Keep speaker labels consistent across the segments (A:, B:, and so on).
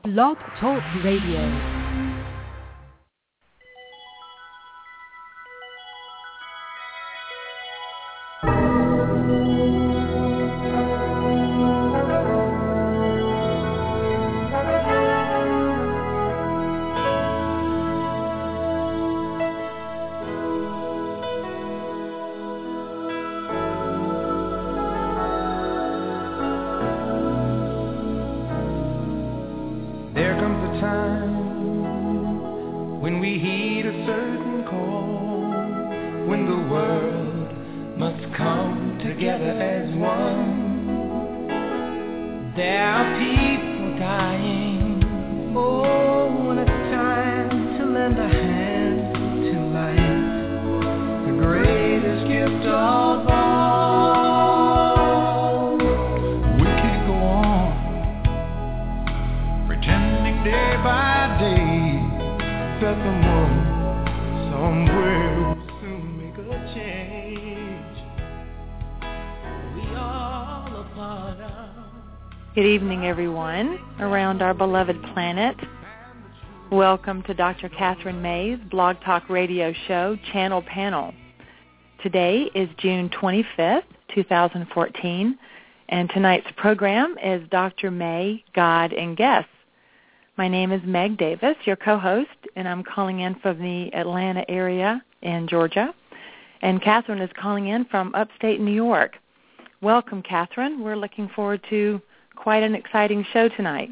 A: Blog Talk Radio.
B: Good evening, everyone, around our beloved planet. Welcome to Dr. Catherine May's Blog Talk Radio show, Channel Panel. Today is June 25th, 2014, and tonight's program is Dr. May, God, and Guests. My name is Meg Davis, your co-host, and I'm calling in from the Atlanta area in Georgia. And Catherine is calling in from upstate New York. Welcome, Catherine. We're looking forward to quite an exciting show tonight.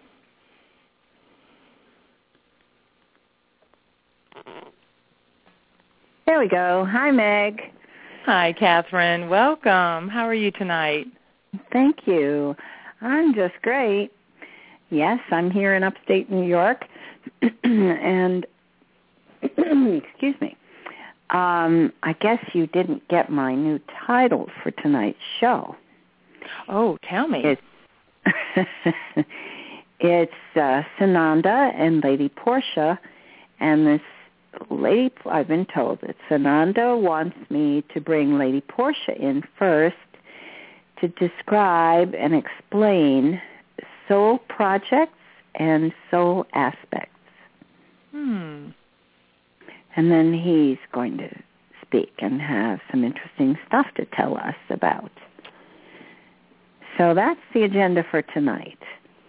C: There we go. Hi, Meg.
B: Hi, Catherine. Welcome. How are you tonight?
C: Thank you. I'm just great. Yes, I'm here in upstate New York, and excuse me. I guess you didn't get my new title for tonight's show.
B: Oh, tell me.
C: It's Sananda and Lady Portia, and this lady, I've been told that Sananda wants me to bring Lady Portia in first to describe and explain soul projects and soul aspects. And then he's going to speak and have some interesting stuff to tell us about. So that's the agenda for tonight.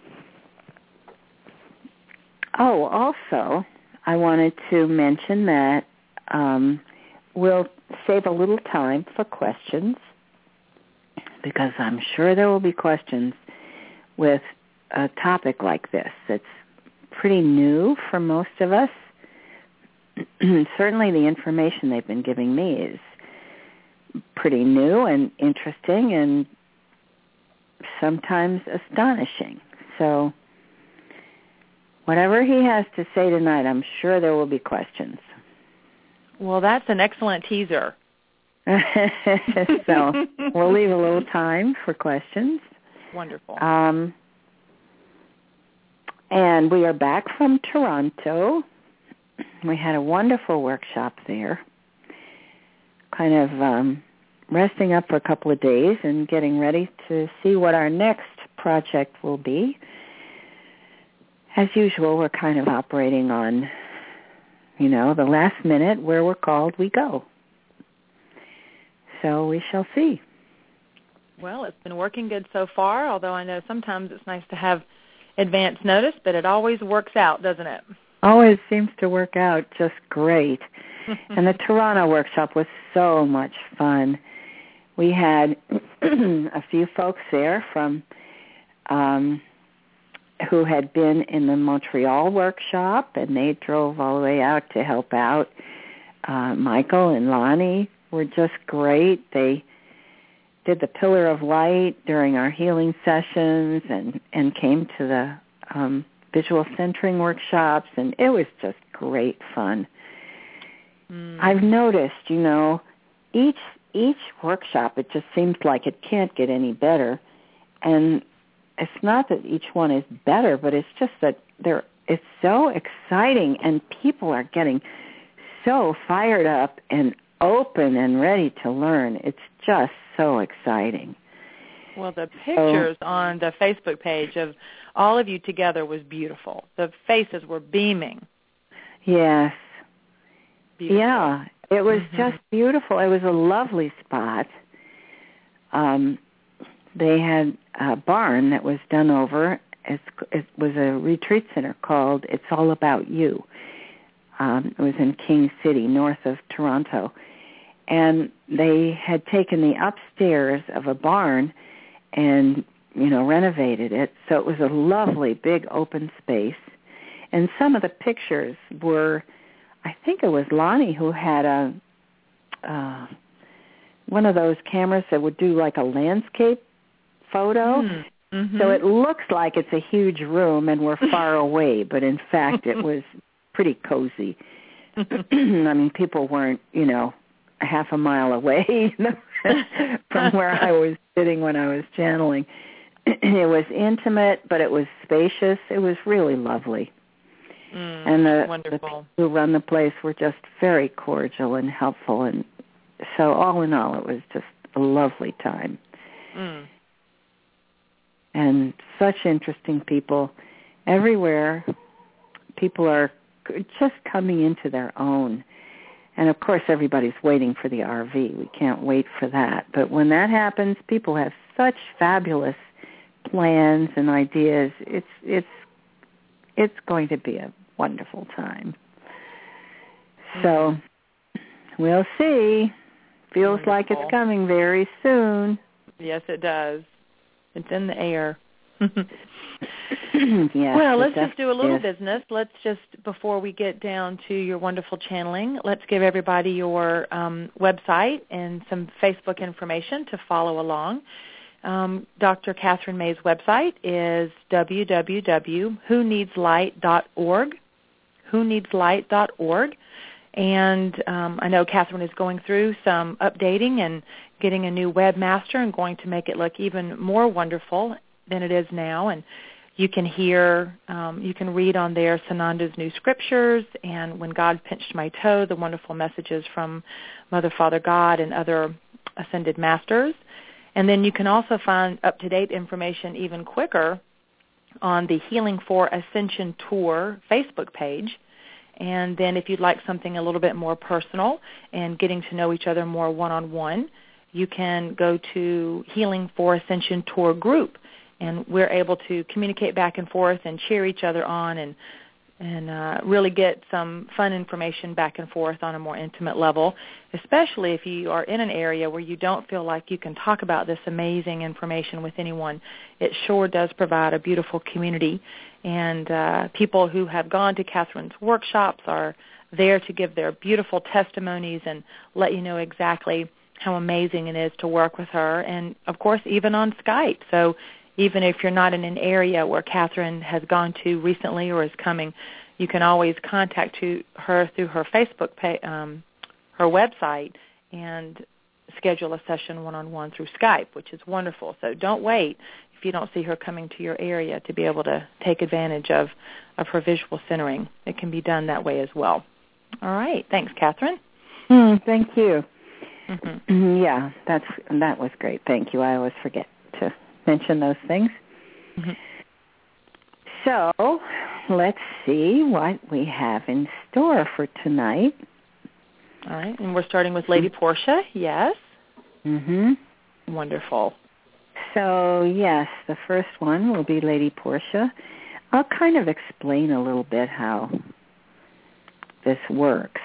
C: Oh, also, I wanted to mention that we'll save a little time for questions, because I'm sure there will be questions with a topic like this. It's pretty new for most of us. Certainly the information they've been giving me is pretty new and interesting and sometimes astonishing. So whatever he has to say tonight, I'm sure there will be questions.
B: Well, that's an excellent teaser.
C: So we'll leave a little time for questions.
B: Wonderful.
C: And we are back from Toronto. We had a wonderful workshop there, kind of resting up for a couple of days and getting ready to see what our next project will be. As usual, we're kind of operating on, the last minute. Where we're called, we go. So we shall see.
B: Well, it's been working good so far, although I know sometimes it's nice to have advance notice, but it always works out, doesn't it?
C: Always seems to work out just great. And the Toronto workshop was so much fun. We had a few folks there from who had been in the Montreal workshop, and they drove all the way out to help out. Michael and Lonnie were just great. They did the Pillar of Light during our healing sessions and came to the visual centering workshops, and it was just great fun. I've noticed, each workshop, it just seems like it can't get any better. And it's not that each one is better, but it's just that it's so exciting, and people are getting so fired up and open and ready to learn. It's just so exciting.
B: Well, the pictures on the Facebook page of all of you together was beautiful. The faces were beaming.
C: Yes.
B: Beautiful.
C: Yeah, it was just beautiful. It was a lovely spot. They had a barn that was done over. It was a retreat center called It's All About You. It was in King City, north of Toronto. And they had taken the upstairs of a barn and, renovated it. So it was a lovely, big, open space. And some of the pictures were, I think it was Lonnie who had one of those cameras that would do like a landscape photo.
B: Mm-hmm.
C: So it looks like it's a huge room and we're far away, but in fact it was pretty cozy. I mean, people weren't, a half a mile away from where I was sitting when I was channeling. It was intimate, but it was spacious. It was really lovely. And the people who run the place were just very cordial and helpful. And so all in all, it was just a lovely time. And such interesting people everywhere. People are just coming into their own. And, of course, everybody's waiting for the RV. We can't wait for that. But when that happens, people have such fabulous plans and ideas. It's going to be a wonderful time. So we'll see. Feels like it's coming very soon.
B: Yes, it does. It's in the air.
C: Yes,
B: well, let's just do a little business. Let's just, before we get down to your wonderful channeling, let's give everybody your website and some Facebook information to follow along. Dr. Catherine May's website is www.whoneedslight.org, whoneedslight.org. And I know Catherine is going through some updating and getting a new webmaster and going to make it look even more wonderful than it is now. And you can hear, you can read on there Sananda's new scriptures and When God Pinched My Toe, the wonderful messages from Mother, Father, God, and other ascended masters. And then you can also find up-to-date information even quicker on the Healing for Ascension Tour Facebook page. And then if you'd like something a little bit more personal and getting to know each other more one-on-one, you can go to Healing for Ascension Tour group. And we're able to communicate back and forth and cheer each other on and really get some fun information back and forth on a more intimate level, especially if you are in an area where you don't feel like you can talk about this amazing information with anyone. It sure does provide a beautiful community. And people who have gone to Catherine's workshops are there to give their beautiful testimonies and let you know exactly how amazing it is to work with her. And, of course, even on Skype. So even if you're not in an area where Catherine has gone to recently or is coming, you can always contact her through her Facebook page, her website, and schedule a session one-on-one through Skype, which is wonderful. So don't wait if you don't see her coming to your area to be able to take advantage of her visual centering. It can be done that way as well. All right. Thanks, Catherine.
C: Thank you. Yeah, that was great. Thank you. I always forget to mention those things. So let's see what we have in store for tonight.
B: All right, and we're starting with Lady Portia, yes? Wonderful.
C: So, yes, the first one will be Lady Portia. I'll kind of explain a little bit how this works.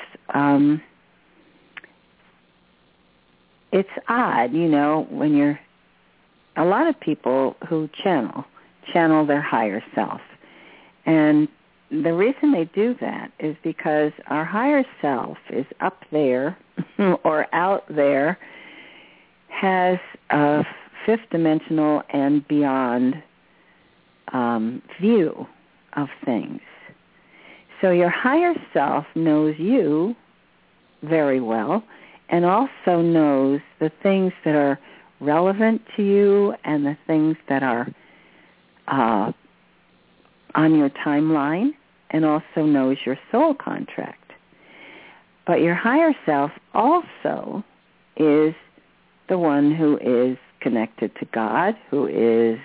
C: It's odd, when a lot of people who channel their higher self. And the reason they do that is because our higher self is up there or out there, has a fifth dimensional and beyond view of things. So your higher self knows you very well and also knows the things that are relevant to you and the things that are on your timeline, and also knows your soul contract. But your higher self also is the one who is connected to God, who is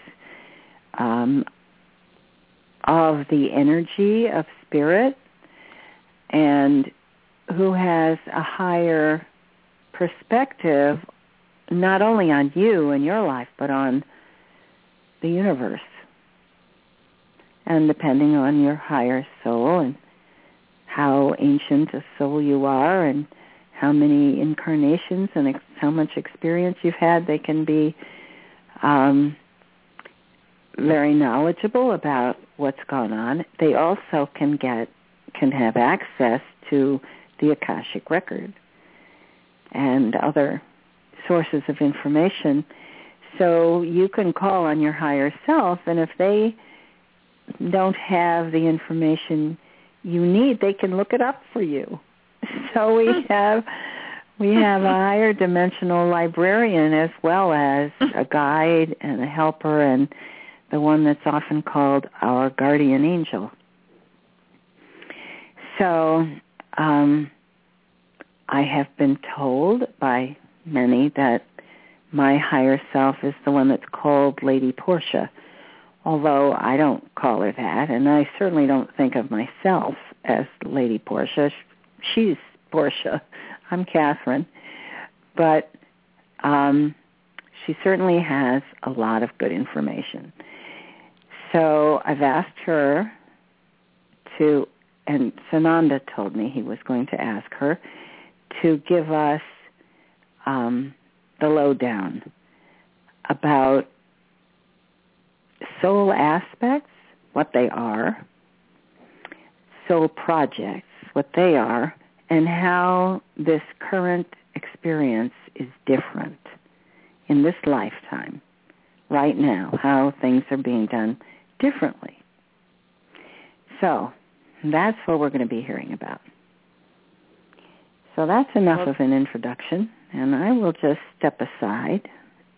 C: of the energy of spirit, and who has a higher perspective not only on you and your life, but on the universe. And depending on your higher soul and how ancient a soul you are and how many incarnations and how much experience you've had, they can be very knowledgeable about what's gone on. They also can have access to the Akashic Record and other sources of information. So you can call on your higher self, and if they don't have the information you need, they can look it up for you. So we have a higher dimensional librarian as well as a guide and a helper, and the one that's often called our guardian angel. So I have been told by many that my higher self is the one that's called Lady Portia, although I don't call her that, and I certainly don't think of myself as Lady Portia. She's Portia. I'm Catherine. But she certainly has a lot of good information. So I've asked her to, and Sananda told me he was going to ask her to give us the lowdown about soul aspects, what they are, soul projects, what they are, and how this current experience is different in this lifetime, right now, how things are being done differently. So that's what we're going to be hearing about. So that's enough of an introduction, and I will just step aside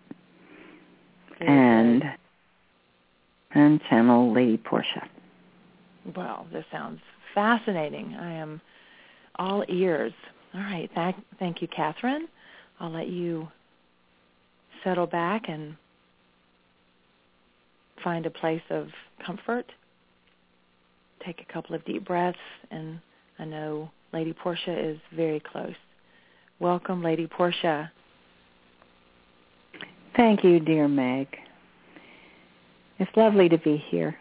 C: and channel Lady Portia.
B: Well, this sounds fascinating. I am all ears. All right. Thank you, Catherine. I'll let you settle back and find a place of comfort. Take a couple of deep breaths, and I know Lady Portia is very close. Welcome, Lady Portia.
C: Thank you, dear Meg. It's lovely to be here.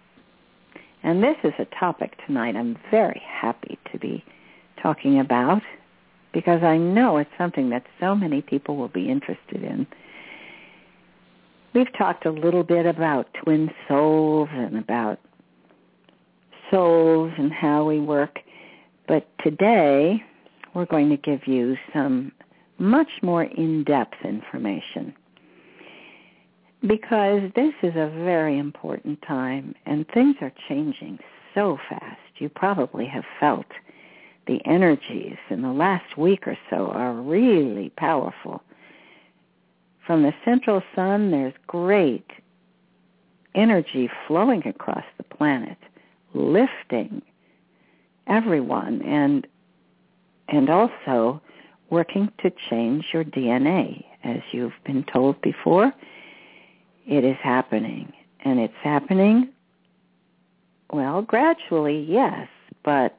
C: And this is a topic tonight I'm very happy to be talking about because I know it's something that so many people will be interested in. We've talked a little bit about twin souls and about souls and how we work, but today we're going to give you some much more in-depth information because this is a very important time and things are changing so fast. You probably have felt the energies in the last week or so are really powerful. From the central sun, there's great energy flowing across the planet, lifting everyone and also working to change your DNA. As you've been told before, it is happening. And it's happening, well, gradually, yes, but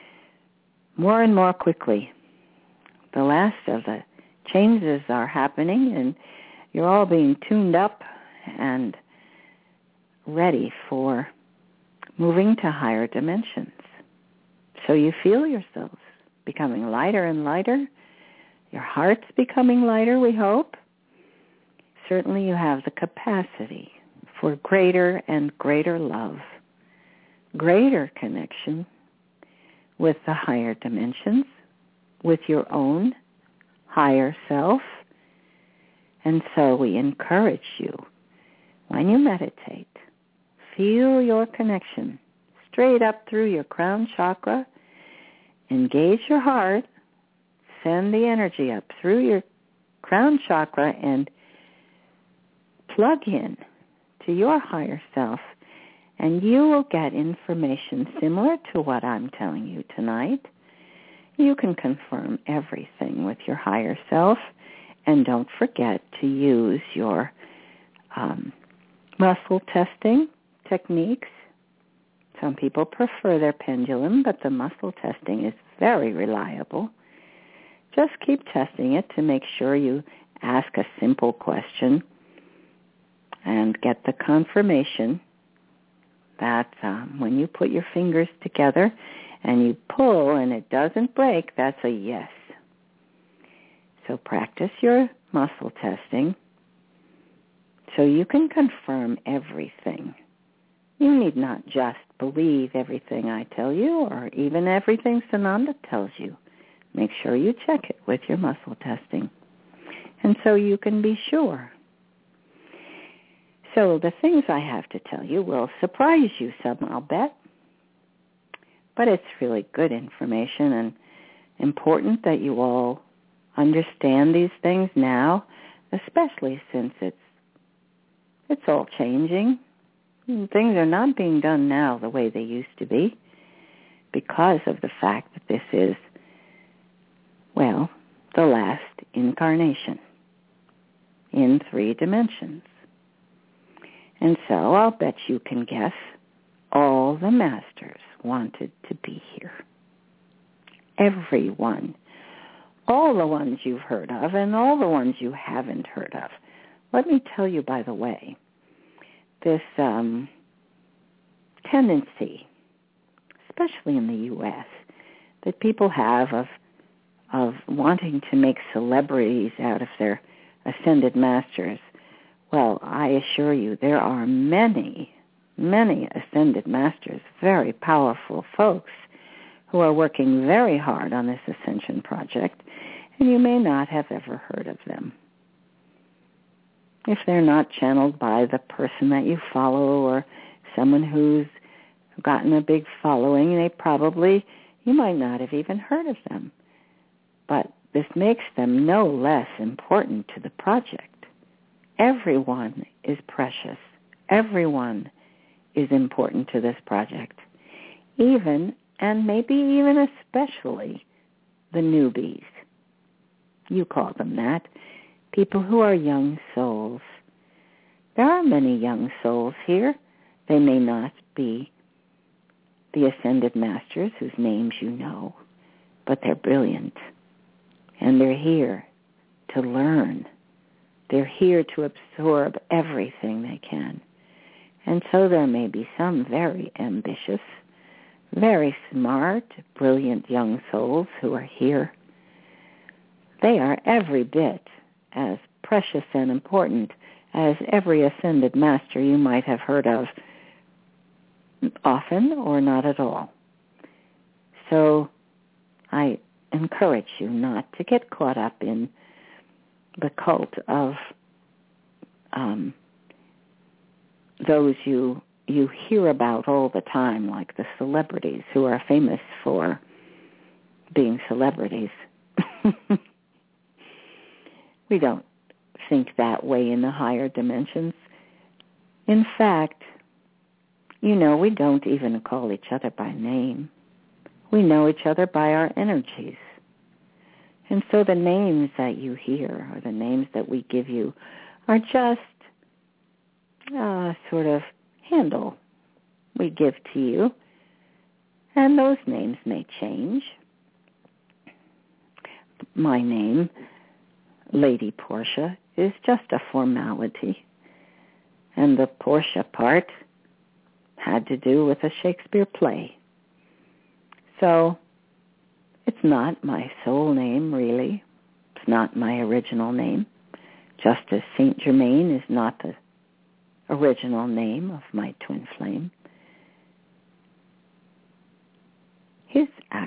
C: more and more quickly. The last of the changes are happening, and you're all being tuned up and ready for moving to higher dimensions. So you feel yourselves becoming lighter and lighter. Your heart's becoming lighter, we hope. Certainly you have the capacity for greater and greater love, greater connection with the higher dimensions, with your own higher self. And so we encourage you, when you meditate, feel your connection straight up through your crown chakra, engage your heart, send the energy up through your crown chakra and plug in to your higher self, and you will get information similar to what I'm telling you tonight. You can confirm everything with your higher self, And don't forget to use your muscle testing techniques. Some people prefer their pendulum, but the muscle testing is very reliable. Just keep testing it to make sure you ask a simple question and get the confirmation that when you put your fingers together and you pull and it doesn't break, that's a yes. So practice your muscle testing so you can confirm everything. You need not just believe everything I tell you or even everything Sananda tells you. Make sure you check it with your muscle testing. And so you can be sure. So the things I have to tell you will surprise you some, I'll bet. But it's really good information and important that you all understand these things now, especially since it's all changing. Things are not being done now the way they used to be because of the fact that this is, well, the last incarnation in 3 dimensions. And so I'll bet you can guess all the masters wanted to be here. Everyone. All the ones you've heard of and all the ones you haven't heard of. Let me tell you, by the way, this tendency, especially in the U.S., that people have of wanting to make celebrities out of their ascended masters. Well, I assure you, there are many, many ascended masters, very powerful folks who are working very hard on this ascension project, and you may not have ever heard of them. If they're not channeled by the person that you follow or someone who's gotten a big following, you might not have even heard of them. But this makes them no less important to the project. Everyone is precious. Everyone is important to this project. Even, and maybe even especially, the newbies. You call them that. People who are young souls. There are many young souls here. They may not be the ascended masters whose names you know, but they're brilliant. And they're here to learn. They're here to absorb everything they can. And so there may be some very ambitious, very smart, brilliant young souls who are here. They are every bit as precious and important as every ascended master you might have heard of, often or not at all. So I encourage you not to get caught up in the cult of those you hear about all the time, like the celebrities who are famous for being celebrities. We don't think that way in the higher dimensions. In fact, we don't even call each other by name. We know each other by our energies. And so the names that you hear, or the names that we give you, are just a sort of handle we give to you. And those names may change. My name, Lady Portia, is just a formality. And the Portia part had to do with a Shakespeare play. So it's not my soul name, really. It's not my original name, just as Saint Germain is not the original name of my twin flame. His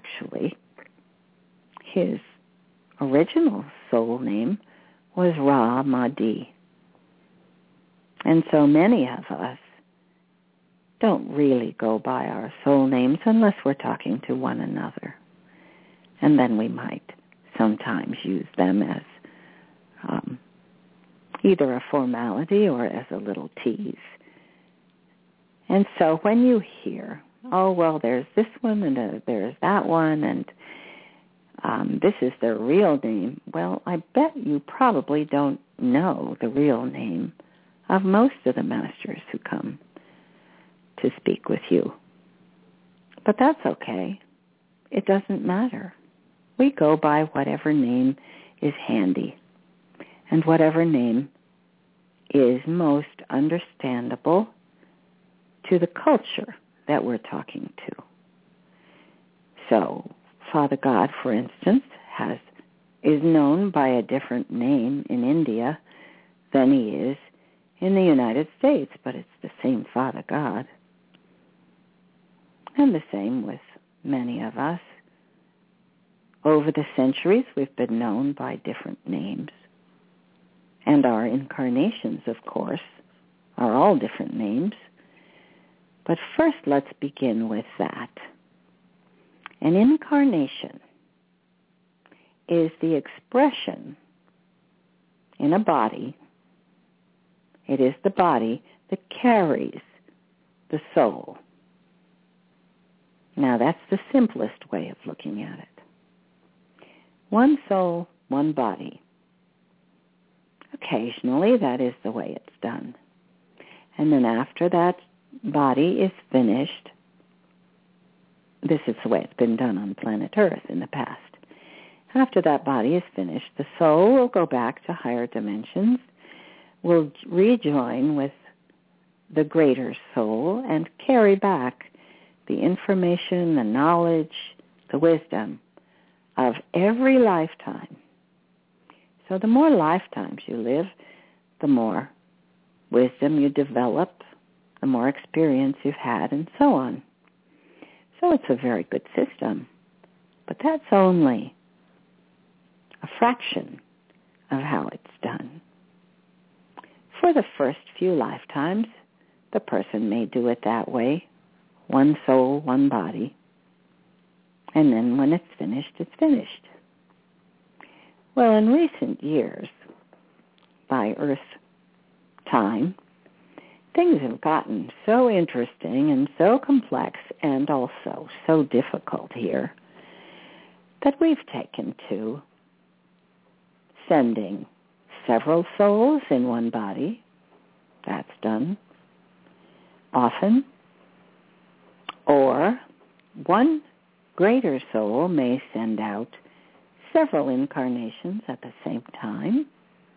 C: original soul name was Ra Mahdi. And so many of us don't really go by our soul names unless we're talking to one another. And then we might sometimes use them as either a formality or as a little tease. And so when you hear, oh, well, there's this one and there's that one, and this is their real name. Well, I bet you probably don't know the real name of most of the masters who come to speak with you. But that's okay. It doesn't matter. We go by whatever name is handy and whatever name is most understandable to the culture that we're talking to. So, Father God, for instance, is known by a different name in India than he is in the United States, but it's the same Father God. And the same with many of us. Over the centuries, we've been known by different names. And our incarnations, of course, are all different names. But first, let's begin with that. An incarnation is the expression in a body. It is the body that carries the soul. Now, that's the simplest way of looking at it. One soul, one body. Occasionally, that is the way it's done. And then after that body is finished, this is the way it's been done on planet Earth in the past. After that body is finished, the soul will go back to higher dimensions, will rejoin with the greater soul, and carry back the information, the knowledge, the wisdom of every lifetime. So the more lifetimes you live, the more wisdom you develop, the more experience you've had, and so on. So it's a very good system. But that's only a fraction of how it's done. For the first few lifetimes, the person may do it that way, one soul, one body. And then when it's finished, it's finished. Well, in recent years, by Earth time, things have gotten so interesting and so complex and also so difficult here that we've taken to sending several souls in one body. That's done often. Or one greater soul may send out several incarnations at the same time.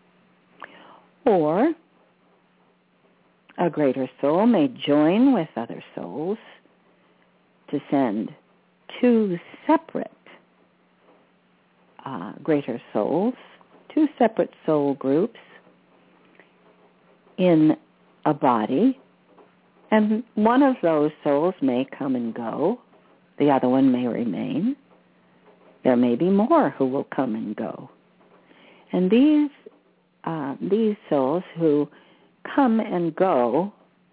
C: Or a greater soul may join with other souls to send two separate greater souls, two separate soul groups in a body, and one of those souls may come and go, the other one may remain. There may be more who will come and go. And these souls who come and go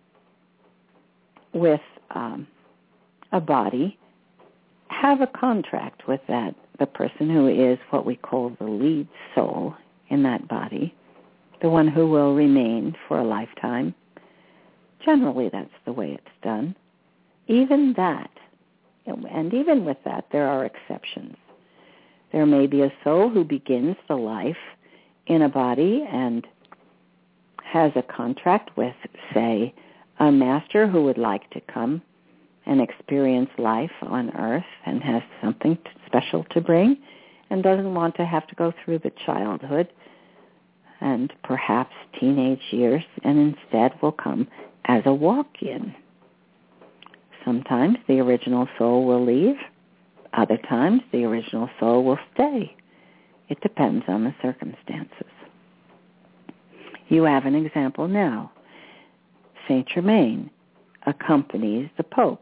C: with a body have a contract with the person who is what we call the lead soul in that body, the one who will remain for a lifetime. Generally, that's the way it's done. Even that, and even with that, there are exceptions. There may be a soul who begins the life in a body and has a contract with, say, a master who would like to come and experience life on Earth and has something special to bring and doesn't want to have to go through the childhood and perhaps teenage years, and instead will come as a walk-in. Sometimes the original soul will leave. Other times the original soul will stay. It depends on the circumstances. You have an example now. Saint Germain accompanies the Pope.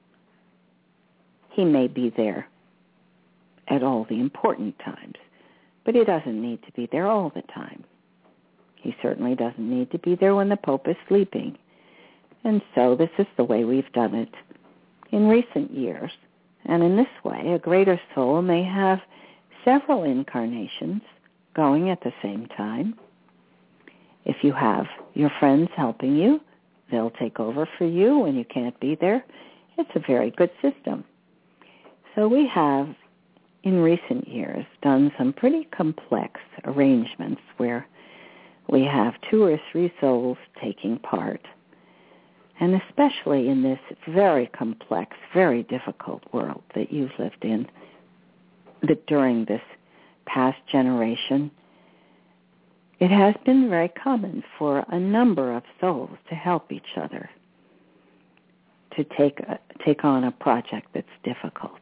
C: He may be there at all the important times, but he doesn't need to be there all the time. He certainly doesn't need to be there when the Pope is sleeping. And so this is the way we've done it in recent years. And in this way, a greater soul may have several incarnations going at the same time. If you have your friends helping you, they'll take over for you when you can't be there. It's a very good system. So we have in recent years, done some pretty complex arrangements where we have 2 or 3 souls taking part. And especially in this very complex, very difficult world that you've lived in, that during this past generation, it has been very common for a number of souls to help each other to take on a project that's difficult.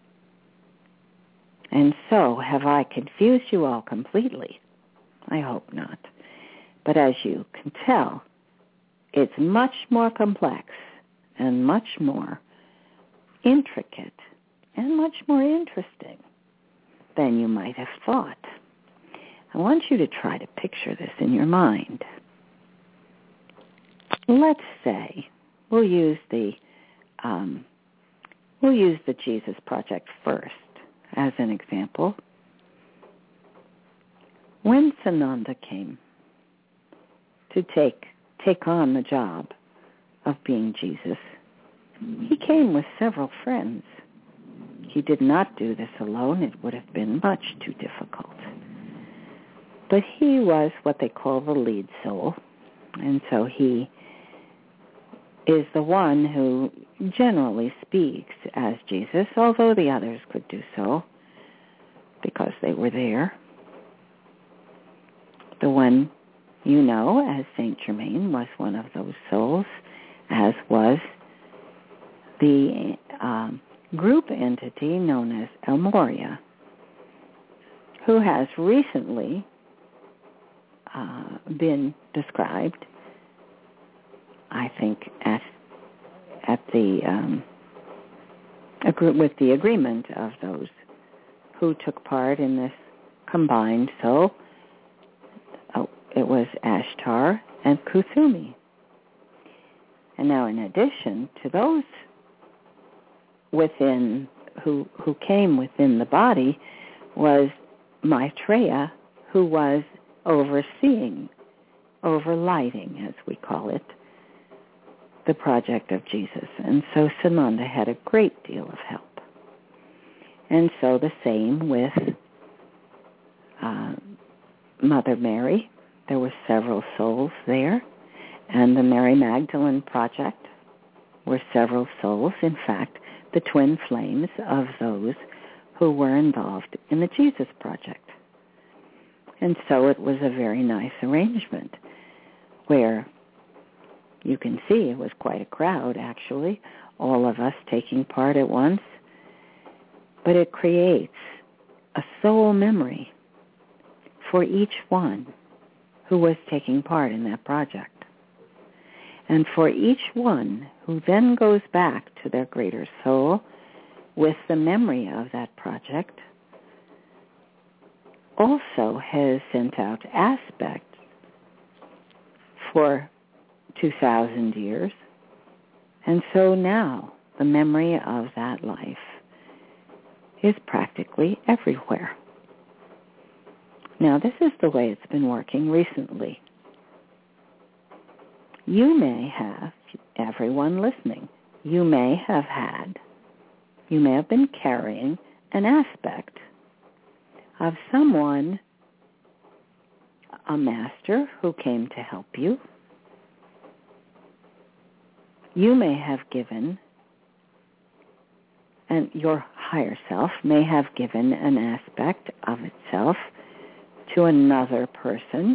C: And so, have I confused you all completely? I hope not. But as you can tell, it's much more complex and much more intricate and much more interesting than you might have thought. I want you to try to picture this in your mind. Let's say we'll use the Jesus Project first as an example. When Sananda came to take on the job of being Jesus, he came with several friends. He did not do this alone. It would have been much too difficult. But he was what they call the lead soul, and so he is the one who generally speaks as Jesus, although the others could do so because they were there. The one you know as Saint Germain was one of those souls, as was the group entity known as El Moria, who has recently been described, I think, at the with the agreement of those who took part in this combined soul. It was Ashtar and Kuthumi. And now, in addition to those within who came within the body, was Maitreya, who was overseeing, overlighting, as we call it, the project of Jesus. And so Sananda had a great deal of help. And so the same with Mother Mary. There were several souls there. And the Mary Magdalene Project were several souls. In fact, the twin flames of those who were involved in the Jesus Project. And so it was a very nice arrangement where you can see it was quite a crowd, actually, all of us taking part at once. But it creates a soul memory for each one who was taking part in that project. And for each one who then goes back to their greater soul with the memory of that project, also has sent out aspects for 2,000 years. And so now the memory of that life is practically everywhere. Now, this is the way it's been working recently. You may have, everyone listening, you may have been carrying an aspect of someone, a master who came to help you. You may have given, and your higher self may have given an aspect of itself to another person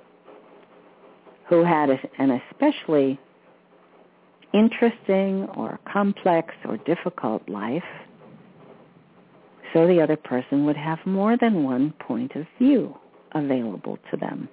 C: who had an especially interesting or complex or difficult life, so the other person would have more than one point of view available to them.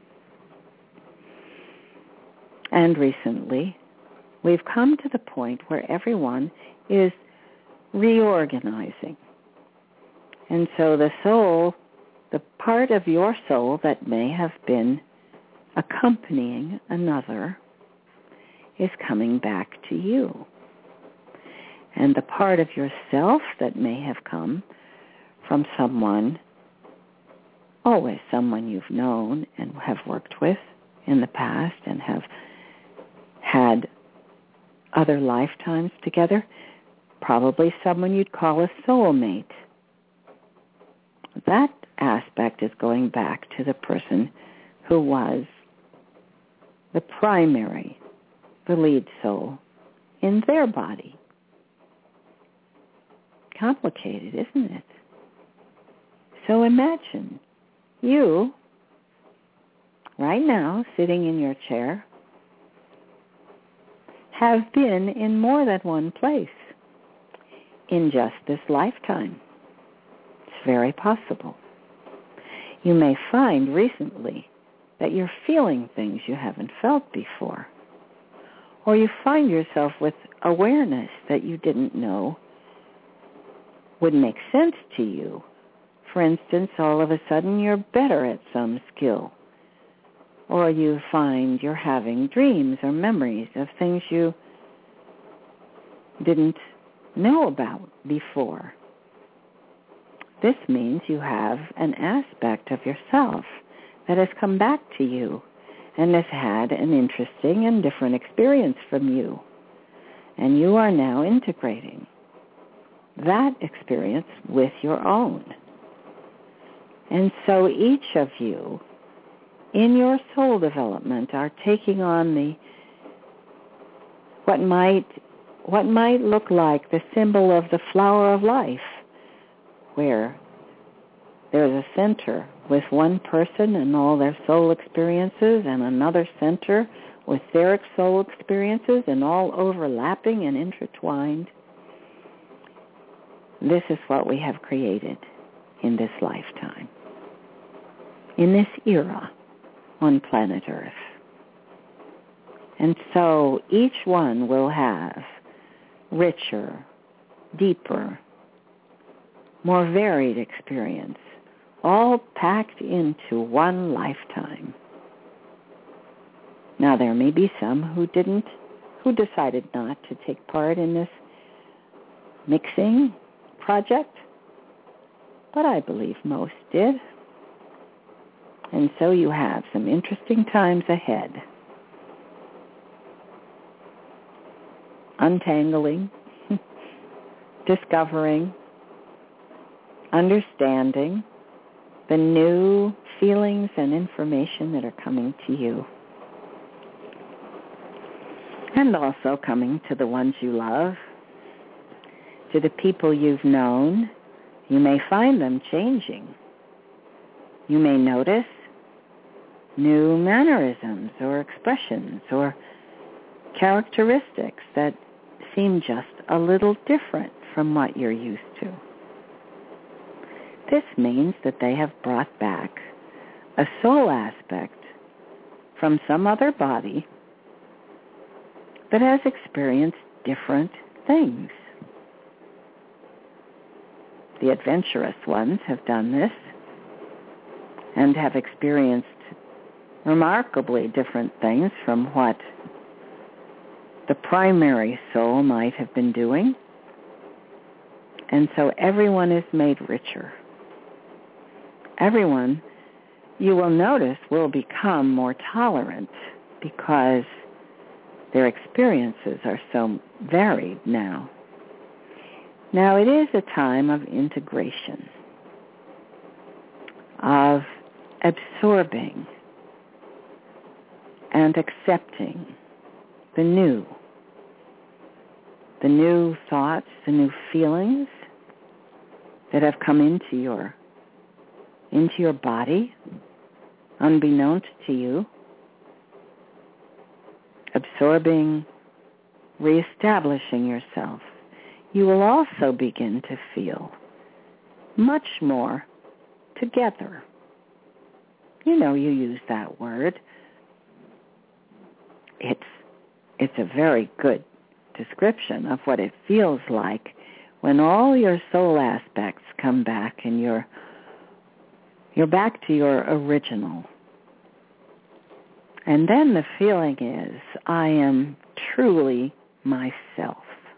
C: And recently, we've come to the point where everyone is reorganizing. And so the soul, the part of your soul that may have been accompanying another, is coming back to you. And the part of yourself that may have come from someone, always someone you've known and have worked with in the past and have had other lifetimes together, probably someone you'd call a soulmate, that aspect is going back to the person who was the primary, the lead soul in their body. Complicated, isn't it? So imagine you, right now, sitting in your chair, have been in more than one place in just this lifetime. It's very possible. You may find recently that you're feeling things you haven't felt before, or you find yourself with awareness that you didn't know would make sense to you. For instance, all of a sudden you're better at some skill, or you find you're having dreams or memories of things you didn't know about before. This means you have an aspect of yourself that has come back to you and has had an interesting and different experience from you. And you are now integrating that experience with your own. And so each of you in your soul development are taking on what might look like the symbol of the flower of life, where there's a center with one person and all their soul experiences, and another center with their soul experiences, and all overlapping and intertwined. This is what we have created in this lifetime, in this era on planet Earth. And so each one will have richer, deeper, more varied experience, all packed into one lifetime. Now, there may be some who decided not to take part in this mixing project, but I believe most did. And so you have some interesting times ahead. Untangling, discovering, understanding the new feelings and information that are coming to you. And also coming to the ones you love, to the people you've known. You may find them changing. You may notice new mannerisms or expressions or characteristics that seem just a little different from what you're used to. This means that they have brought back a soul aspect from some other body that has experienced different things. The adventurous ones have done this and have experienced remarkably different things from what the primary soul might have been doing. And so everyone is made richer. Everyone, you will notice, will become more tolerant because their experiences are so varied now. Now, it is a time of integration, of absorbing and accepting the new thoughts, the new feelings that have come into your body, unbeknownst to you, absorbing, reestablishing yourself. You will also begin to feel much more together. You know, you use that word. It's a very good description of what it feels like when all your soul aspects come back and you're back to your original. And then the feeling is, I am truly myself.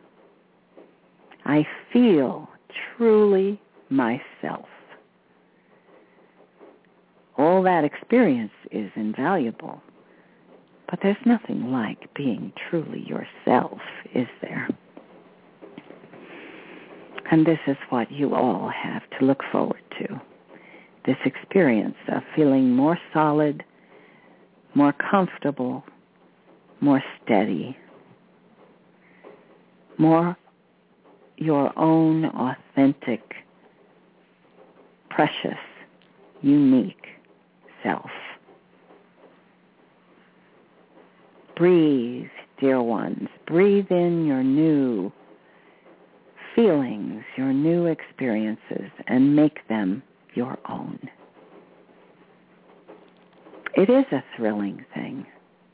C: I feel truly myself. All that experience is invaluable, but there's nothing like being truly yourself, is there? And this is what you all have to look forward to. this experience of feeling more solid, more comfortable, more steady, more your own authentic, precious, unique self. Breathe, dear ones. Breathe in your new feelings, your new experiences, and make them your own. It is a thrilling thing.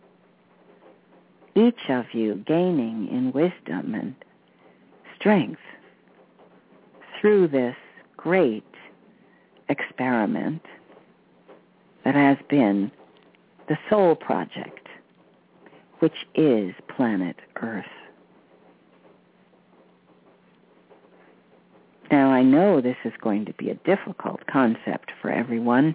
C: Each of you gaining in wisdom and strength through this great experiment that has been the Soul Project, which is planet Earth. Now, I know this is going to be a difficult concept for everyone.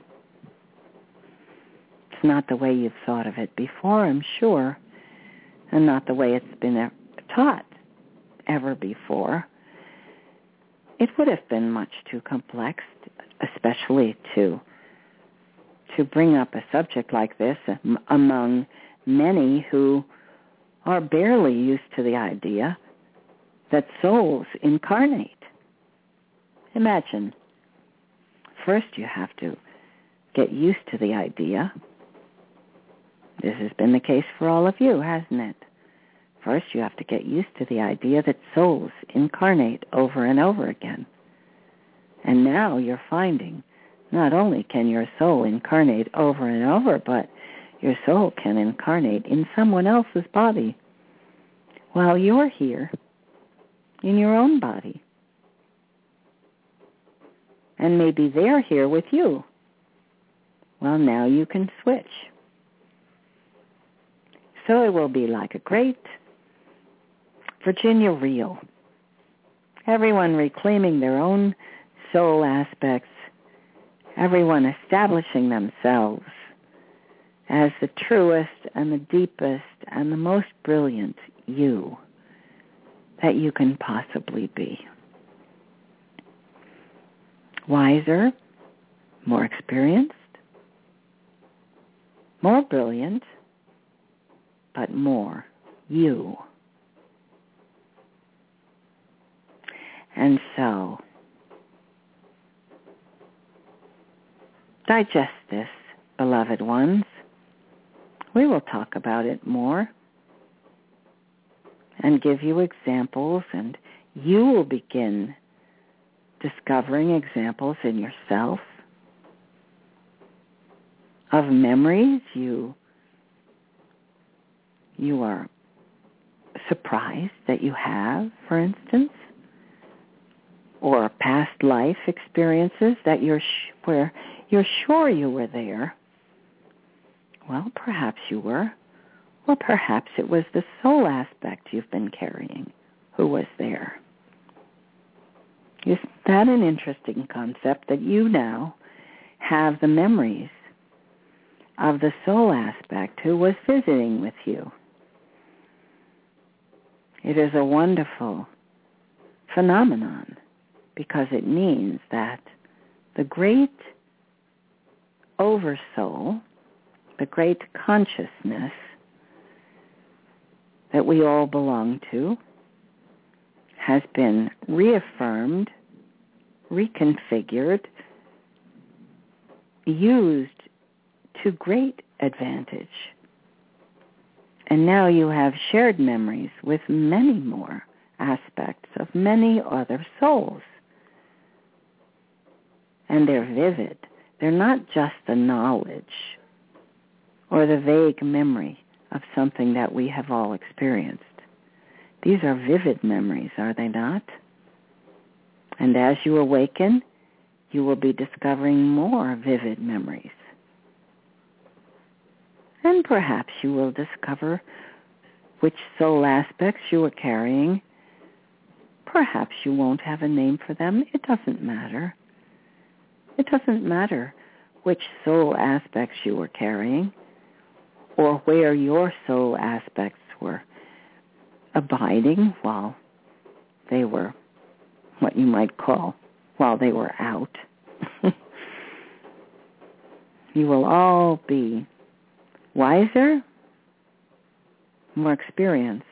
C: It's not the way you've thought of it before, I'm sure, and not the way it's been taught ever before. It would have been much too complex, especially to bring up a subject like this among many who are barely used to the idea that souls incarnate. Imagine, first you have to get used to the idea. This has been the case for all of you, hasn't it? First you have to get used to the idea that souls incarnate over and over again. And now you're finding not only can your soul incarnate over and over, but your soul can incarnate in someone else's body while you're here in your own body. And maybe they're here with you. Well, now you can switch. So it will be like a great Virginia reel. Everyone reclaiming their own soul aspects, everyone establishing themselves as the truest and the deepest and the most brilliant you that you can possibly be. Wiser, more experienced, more brilliant, but more you. And so, digest this, beloved ones. We will talk about it more and give you examples, and you will begin discovering examples in yourself of memories you are surprised that you have, for instance, or past life experiences that where you're sure you were there. Well, perhaps you were, or perhaps it was the soul aspect you've been carrying who was there. Isn't that an interesting concept that you now have the memories of the soul aspect who was visiting with you? It is a wonderful phenomenon because it means that the great oversoul, the great consciousness that we all belong to, has been reaffirmed, reconfigured, used to great advantage. And now you have shared memories with many more aspects of many other souls. And they're vivid. They're not just the knowledge or the vague memory of something that we have all experienced. These are vivid memories, are they not? And as you awaken, you will be discovering more vivid memories. And perhaps you will discover which soul aspects you are carrying. Perhaps you won't have a name for them. It doesn't matter. It doesn't matter which soul aspects you were carrying or where your soul aspects were abiding while they were what you might call while they were out. You will all be wiser, more experienced,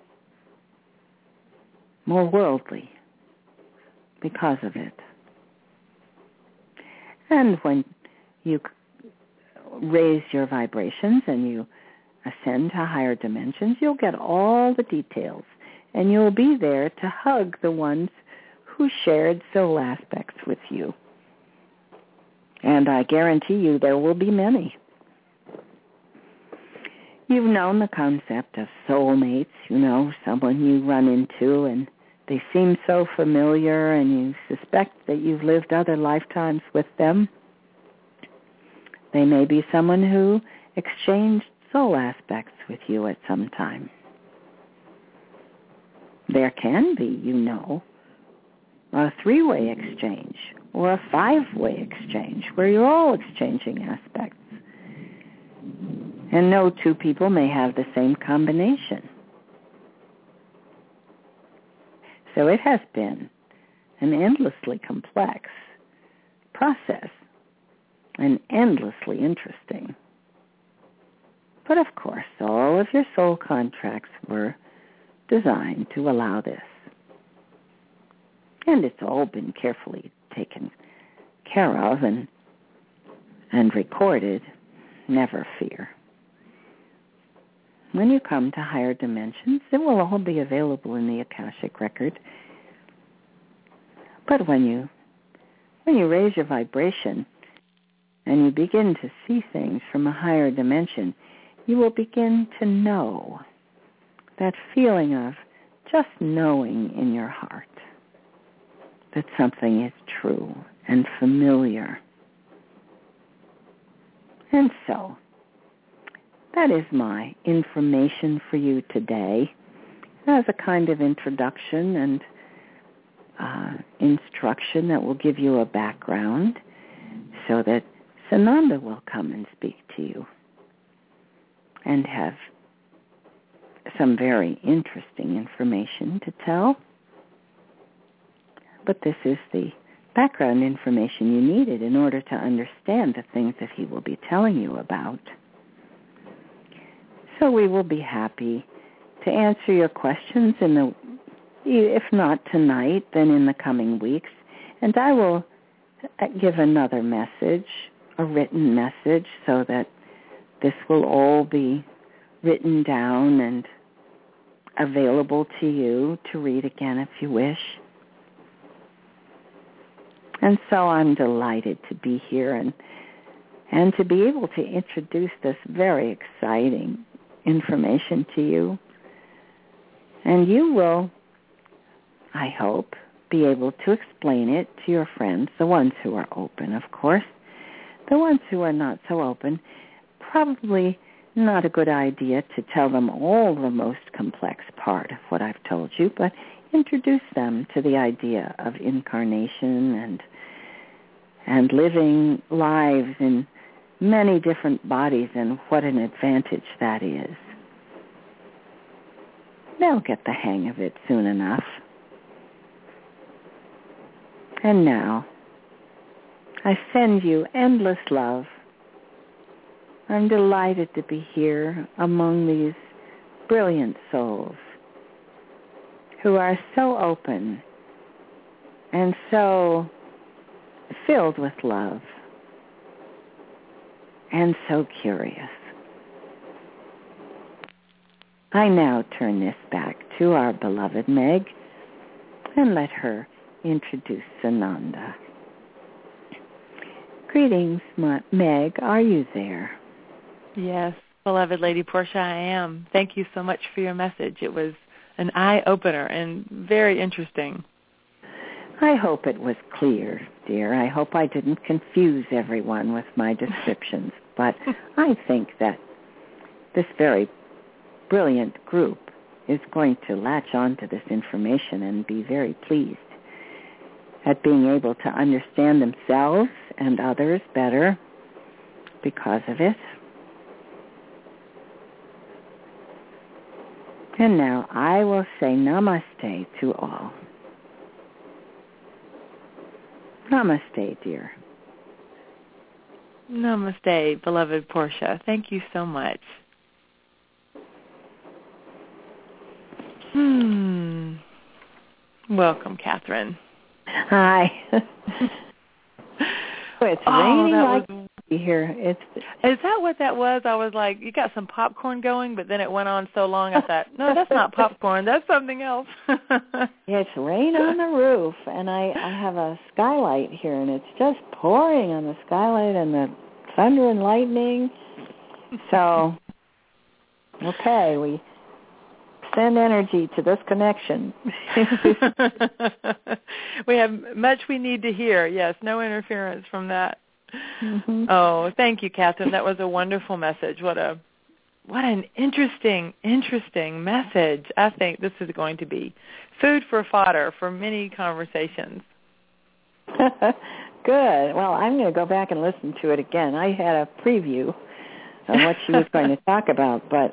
C: more worldly because of it. And when you raise your vibrations and you ascend to higher dimensions, you'll get all the details, and you'll be there to hug the ones who shared soul aspects with you. And I guarantee you there will be many. You've known the concept of soulmates, someone you run into and they seem so familiar and you suspect that you've lived other lifetimes with them. They may be someone who exchanged soul aspects with you at some time. There can be, a 3-way exchange or a 5-way exchange where you're all exchanging aspects. And no two people may have the same combination. So it has been an endlessly complex process and endlessly interesting. But of course, all of your soul contracts were designed to allow this. And it's all been carefully taken care of and recorded. Never fear. When you come to higher dimensions, it will all be available in the Akashic record. But when you raise your vibration and you begin to see things from a higher dimension, you will begin to know that feeling of just knowing in your heart that something is true and familiar. And so, that is my information for you today as a kind of introduction and instruction that will give you a background so that Sananda will come and speak to you and have some very interesting information to tell. But this is the background information you needed in order to understand the things that he will be telling you about. So we will be happy to answer your questions if not tonight, then in the coming weeks. And I will give another message, a written message, so that this will all be written down and available to you to read again if you wish. And so I'm delighted to be here and to be able to introduce this very exciting information to you. And you will, I hope, be able to explain it to your friends, the ones who are open, of course. The ones who are not so open, probably not a good idea to tell them all the most complex part of what I've told you, but introduce them to the idea of incarnation and living lives in many different bodies and what an advantage that is. They'll get the hang of it soon enough. And now, I send you endless love. I'm delighted to be here among these brilliant souls who are so open and so filled with love and so curious. I now turn this back to our beloved Meg and let her introduce Sananda. Greetings, Meg. Are you there?
B: Yes, beloved Lady Portia, I am. Thank you so much for your message. It was an eye-opener and very interesting.
C: I hope it was clear, dear. I hope I didn't confuse everyone with my descriptions. But I think that this very brilliant group is going to latch on to this information and be very pleased at being able to understand themselves and others better because of it. And now I will say namaste to all. Namaste, dear.
B: Namaste, beloved Portia. Thank you so much. Welcome, Catherine.
C: Hi. It's raining like here.
B: Is that what that was? I was like, you got some popcorn going, but then it went on so long I thought, no, that's not popcorn. That's something else.
C: It's rain on the roof, and I have a skylight here, and it's just pouring on the skylight and the thunder and lightning. So, okay, we send energy to this connection.
B: We have much we need to hear. Yes, no interference from that.
C: Mm-hmm.
B: Oh, thank you, Catherine. That was a wonderful message. What an interesting message. I think this is going to be food for fodder for many conversations.
C: Good. Well, I'm going to go back and listen to it again. I had a preview of what she was going to talk about, but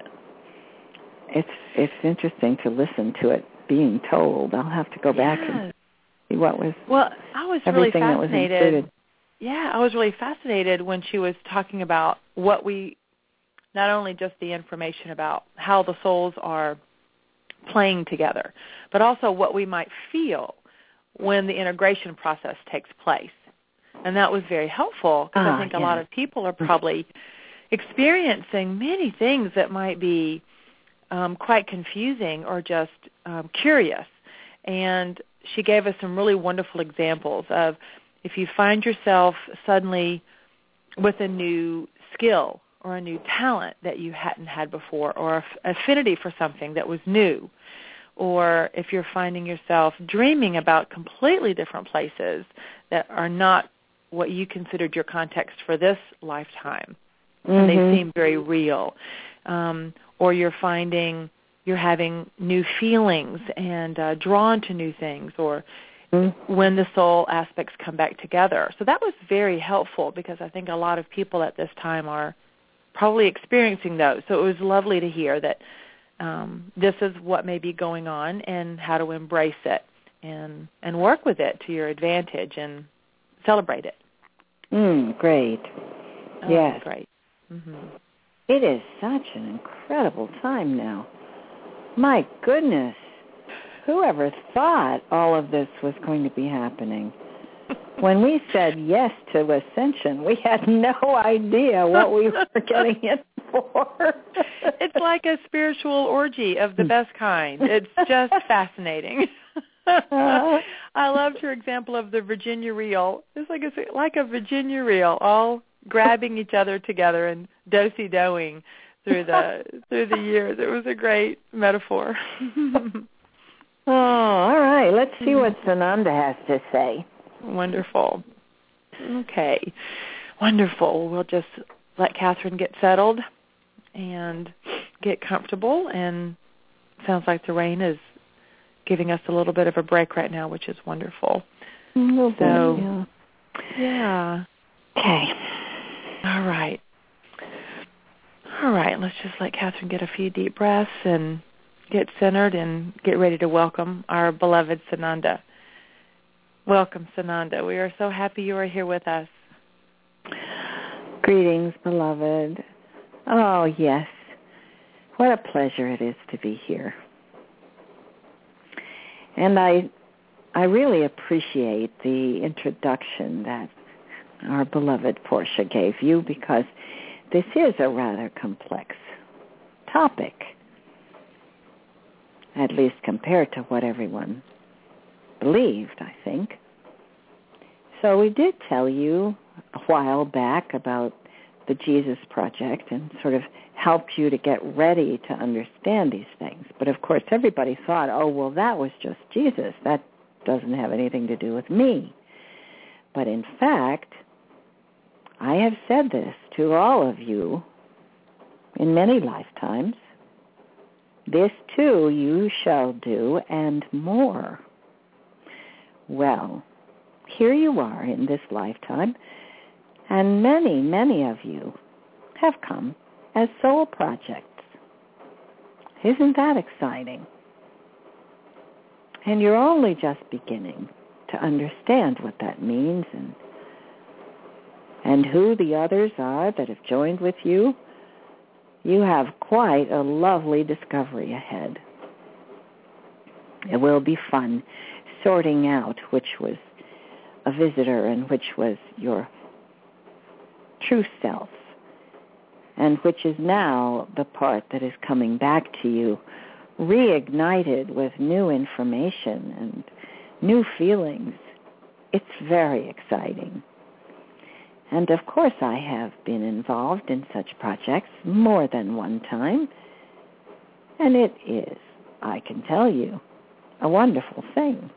C: it's interesting to listen to it being told. I'll have to go back and see what was.
B: Well, I was really fascinated. Yeah, I was really fascinated when she was talking about what we, not only just the information about how the souls are playing together, but also what we might feel when the integration process takes place. And that was very helpful because I think a lot of people are probably experiencing many things that might be quite confusing or just curious. And she gave us some really wonderful examples of if you find yourself suddenly with a new skill or a new talent that you hadn't had before, or affinity for something that was new, or if you're finding yourself dreaming about completely different places that are not what you considered your context for this lifetime, and they seem very real, or you're finding you're having new feelings and drawn to new things, or when the soul aspects come back together. So that was very helpful because I think a lot of people at this time are probably experiencing those. So it was lovely to hear that this is what may be going on and how to embrace it and work with it to your advantage and celebrate it.
C: Great.
B: Oh,
C: yes.
B: Great. Mm-hmm.
C: It is such an incredible time now. My goodness. Whoever thought all of this was going to be happening? When we said yes to Ascension, we had no idea what we were getting in for.
B: It's like a spiritual orgy of the best kind. It's just fascinating. I loved your example of the Virginia reel. It's like a Virginia reel, all grabbing each other together and do-si-doing through the years. It was a great metaphor.
C: Oh, all right. Let's see what Sananda has to say.
B: Wonderful. Okay. Wonderful. We'll just let Catherine get settled and get comfortable. And sounds like the rain is giving us a little bit of a break right now, which is wonderful.
C: Yeah.
B: Okay. All right. All right. Let's just let Catherine get a few deep breaths and get centered and get ready to welcome our beloved Sananda. Welcome, Sananda. We are so happy you are here with us.
C: Greetings, beloved. Oh, yes. What a pleasure it is to be here. And I really appreciate the introduction that our beloved Portia gave you because this is a rather complex topic, at least compared to what everyone believed, I think. So we did tell you a while back about the Jesus Project and sort of helped you to get ready to understand these things. But of course, everybody thought, oh, well, that was just Jesus. That doesn't have anything to do with me. But in fact, I have said this to all of you in many lifetimes. This too you shall do, and more. Well, here you are in this lifetime, and many, many of you have come as soul projects. Isn't that exciting? And you're only just beginning to understand what that means and who the others are that have joined with you, you have quite a lovely discovery ahead. It will be fun sorting out which was a visitor and which was your true self, and which is now the part that is coming back to you, reignited with new information and new feelings. It's very exciting. And of course I have been involved in such projects more than one time, and it is, I can tell you, a wonderful thing.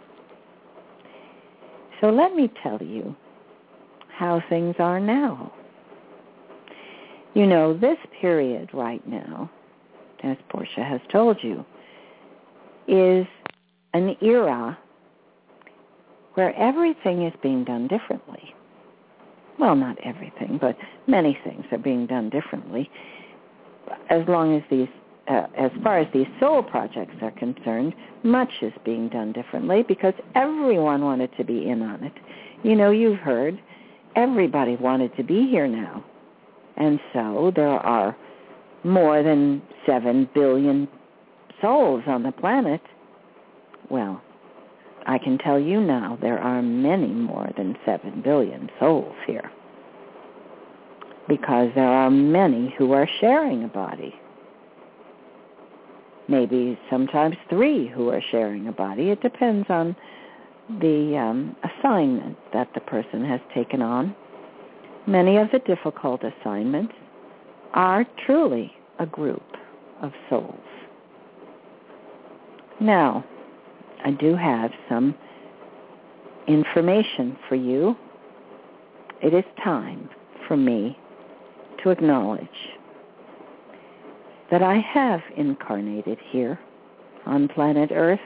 C: So let me tell you how things are now. You know, this period right now, as Portia has told you, is an era where everything is being done differently. Well, not everything, but many things are being done differently. As far as these soul projects are concerned, much is being done differently because everyone wanted to be in on it. You know, you've heard, everybody wanted to be here now. And so there are more than 7 billion souls on the planet. Well, I can tell you now there are many more than 7 billion souls here, because there are many who are sharing a body. Maybe sometimes 3 who are sharing a body. It depends on the assignment that the person has taken on. Many of the difficult assignments are truly a group of souls. Now, I do have some information for you. It is time for me to acknowledge that I have incarnated here on planet Earth,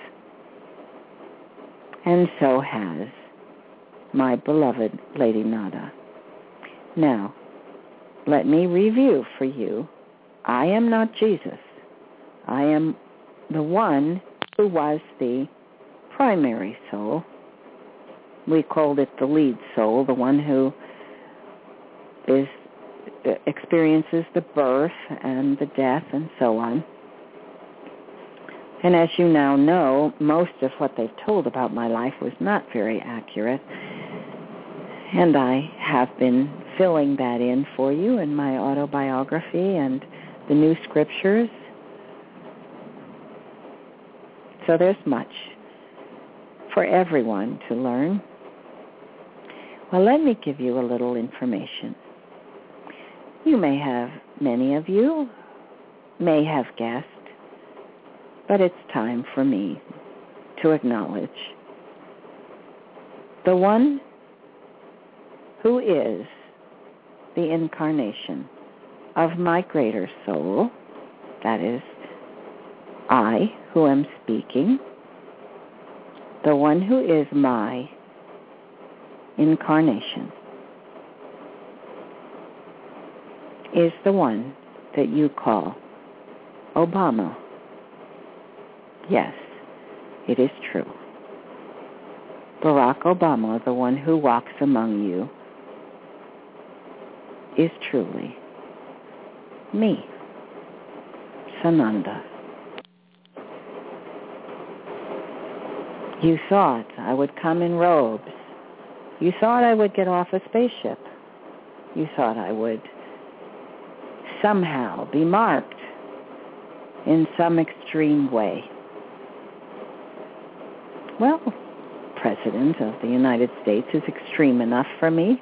C: and so has my beloved Lady Nada. Now, let me review for you. I am not Jesus. I am the one who was the primary soul. We called it the lead soul, the one who experiences the birth and the death and so on. And as you now know, most of what they've told about my life was not very accurate. And I have been filling that in for you in my autobiography and the new scriptures. So there's much for everyone to learn. Well, let me give you a little information. You may have, many of you may have guessed, but it's time for me to acknowledge the one who is the incarnation of my greater soul, that is, I who am speaking, the one who is my incarnation, is the one that you call Obama. Yes, it is true. Barack Obama, the one who walks among you, is truly me, Sananda. You thought I would come in robes. You thought I would get off a spaceship. You thought I would somehow be marked in some extreme way. Well, President of the United States is extreme enough for me.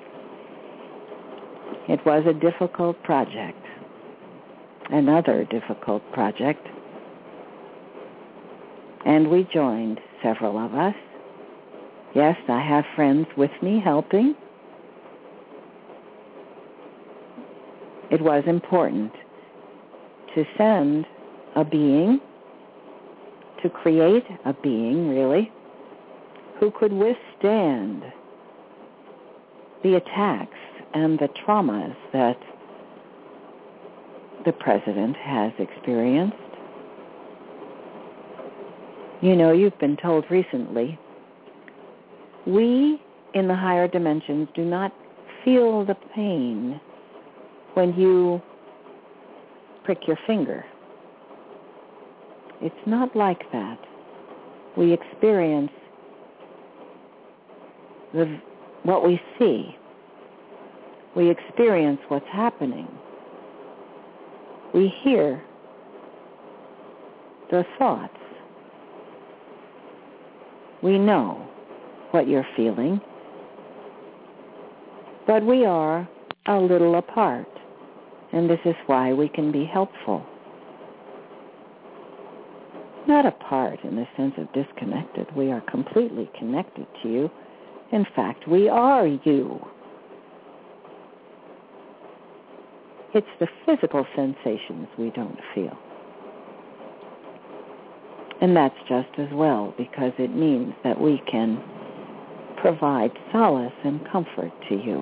C: It was a difficult project, another difficult project, and we joined, several of us. Yes, I have friends with me helping. It was important to send a being, to create a being, really, who could withstand the attacks and the traumas that the president has experienced. You know, you've been told recently, we in the higher dimensions do not feel the pain when you prick your finger. It's not like that. We experience what we see. We experience what's happening. We hear the thoughts. We know what you're feeling, but we are a little apart, and this is why we can be helpful. Not apart in the sense of disconnected. We are completely connected to you. In fact, we are you. It's the physical sensations we don't feel. And that's just as well, because it means that we can provide solace and comfort to you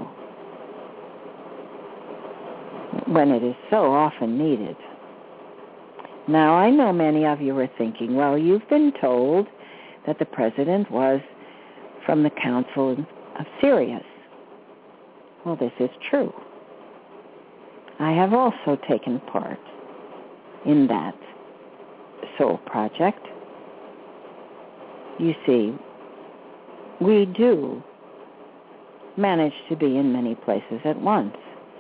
C: when it is so often needed. Now, I know many of you are thinking, well, you've been told that the president was from the Council of Sirius. Well, this is true. I have also taken part in that soul project. You see, we do manage to be in many places at once.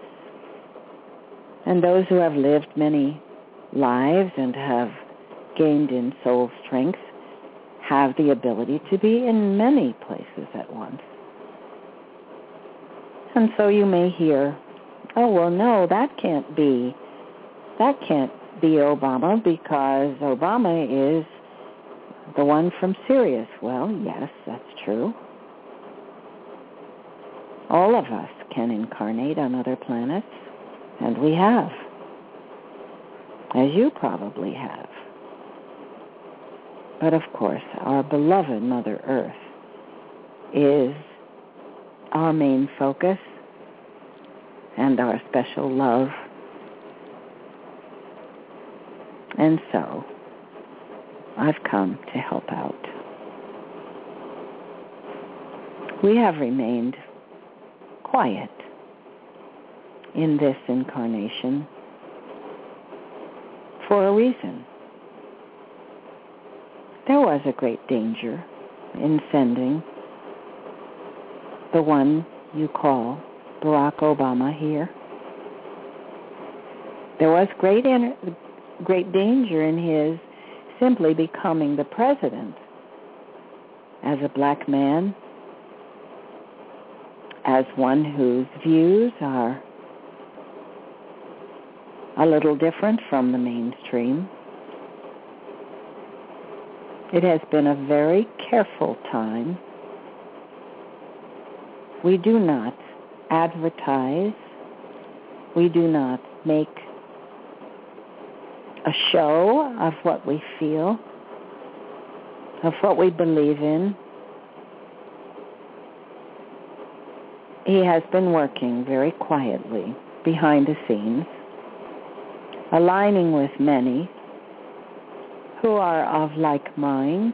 C: And those who have lived many lives and have gained in soul strength have the ability to be in many places at once. And so you may hear, oh, well, no, that can't be Obama because Obama is the one from Sirius. Well, yes, that's true. All of us can incarnate on other planets, and we have, as you probably have. But of course, our beloved Mother Earth is our main focus and our special love. And so, I've come to help out. We have remained quiet in this incarnation for a reason. There was a great danger in sending the one you call Barack Obama here. There was great danger in his simply becoming the president as a black man, as one whose views are a little different from the mainstream. It has been a very careful time. We do not advertise. We do not make a show of what we feel, of what we believe in. He has been working very quietly behind the scenes, aligning with many who are of like mind,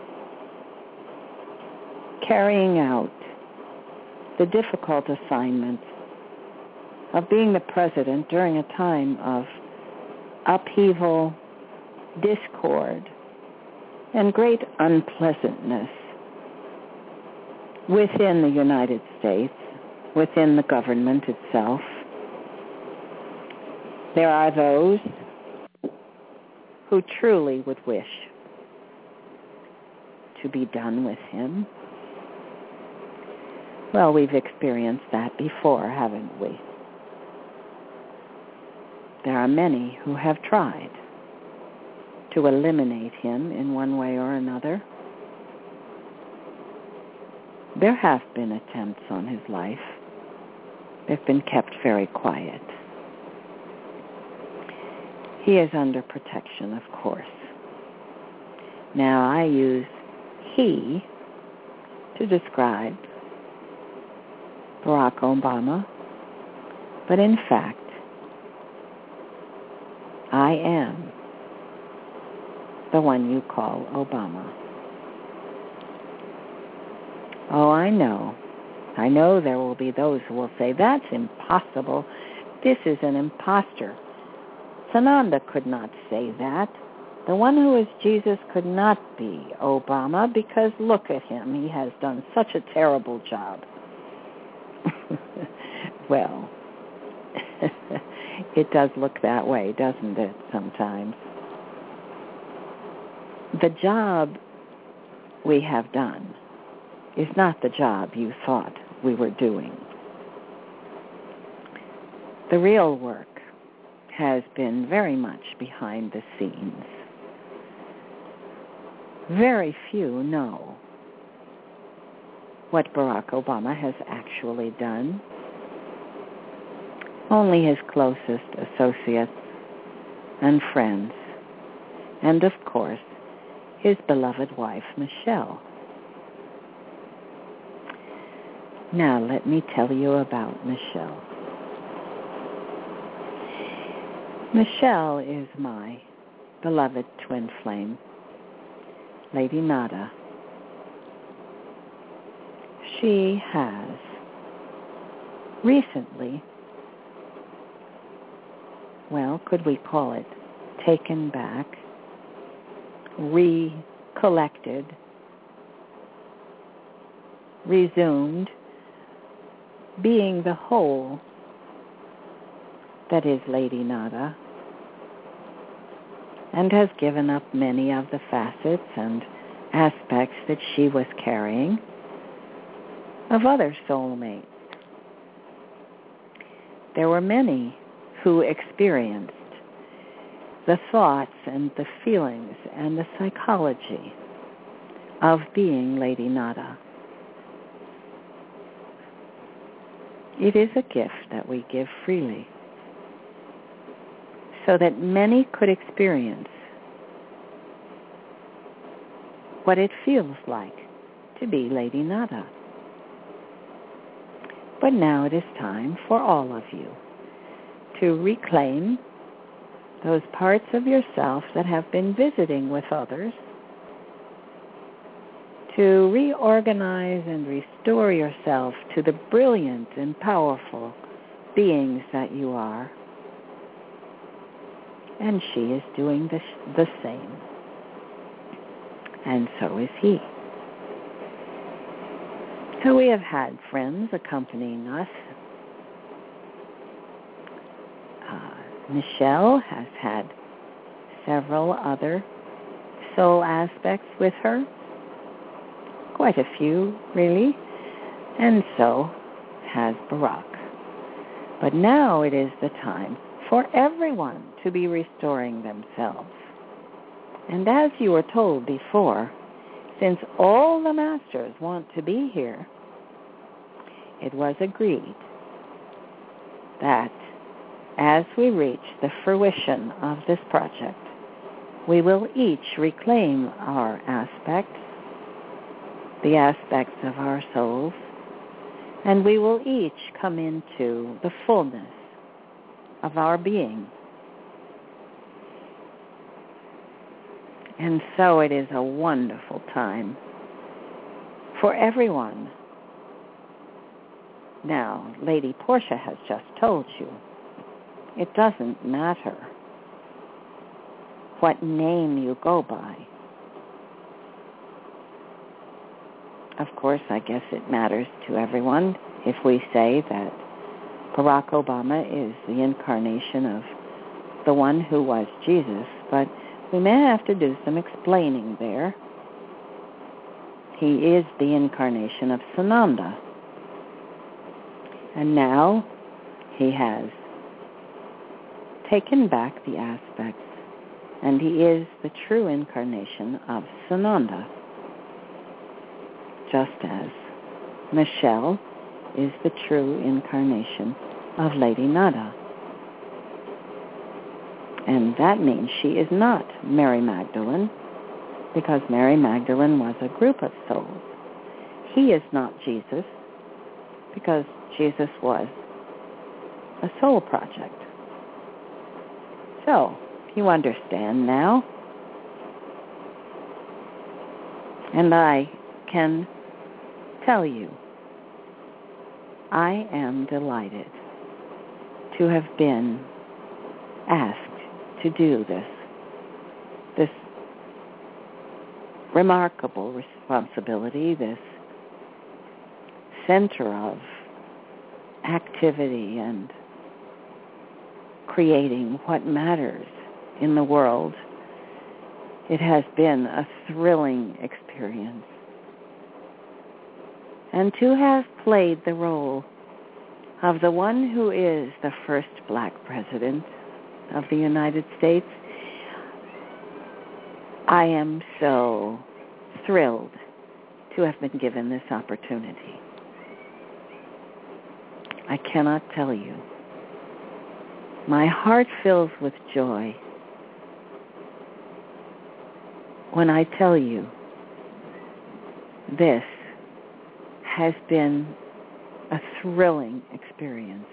C: carrying out the difficult assignment of being the president during a time of upheaval, discord, and great unpleasantness within the United States, within the government itself. There are those who truly would wish to be done with him. Well, we've experienced that before, haven't we? There are many who have tried to eliminate him in one way or another. There have been attempts on his life. They've been kept very quiet. He is under protection, of course. Now, I use he to describe Barack Obama, but in fact, I am the one you call Obama. Oh, I know I know there will be those who will say, that's impossible. This is an impostor. Sananda could not say that. The one who is Jesus could not be Obama because look at him. He has done such a terrible job. Well, it does look that way, doesn't it, sometimes? The job we have done is not the job you thought we were doing. The real work has been very much behind the scenes. Very few know what Barack Obama has actually done. Only his closest associates and friends, and of course, his beloved wife, Michelle. Now, let me tell you about Michelle. Michelle is my beloved twin flame, Lady Nada. She has recently, well, could we call it taken back, recollected, resumed, being the whole that is Lady Nada, and has given up many of the facets and aspects that she was carrying of other soulmates. There were many who experienced the thoughts and the feelings and the psychology of being Lady Nada. It is a gift that we give freely so that many could experience what it feels like to be Lady Nada. But now it is time for all of you to reclaim those parts of yourself that have been visiting with others, to reorganize and restore yourself to the brilliant and powerful beings that you are. And she is doing the same. And so is he. So we have had friends accompanying us. Michelle has had several other soul aspects with her. Quite a few, really. And so has Barack. But now it is the time for everyone to be restoring themselves. And as you were told before, since all the masters want to be here, it was agreed that as we reach the fruition of this project, we will each reclaim our aspects, the aspects of our souls, and we will each come into the fullness of our being. And so it is a wonderful time for everyone. Now, Lady Portia has just told you, it doesn't matter what name you go by. Of course, I guess it matters to everyone if we say that Barack Obama is the incarnation of the one who was Jesus, but we may have to do some explaining there. He is the incarnation of Sananda. And now he has taken back the aspects, and he is the true incarnation of Sananda, just as Michelle is the true incarnation of Lady Nada. And that means she is not Mary Magdalene, because Mary Magdalene was a group of souls. He is not Jesus, because Jesus was a soul project. So, you understand now. And I can tell you I am delighted to have been asked to do this remarkable responsibility, this center of activity and creating what matters in the world. It has been a thrilling experience. And to have played the role of the one who is the first black president of the United States, I am so thrilled to have been given this opportunity. I cannot tell you. My heart fills with joy when I tell you this has been a thrilling experience.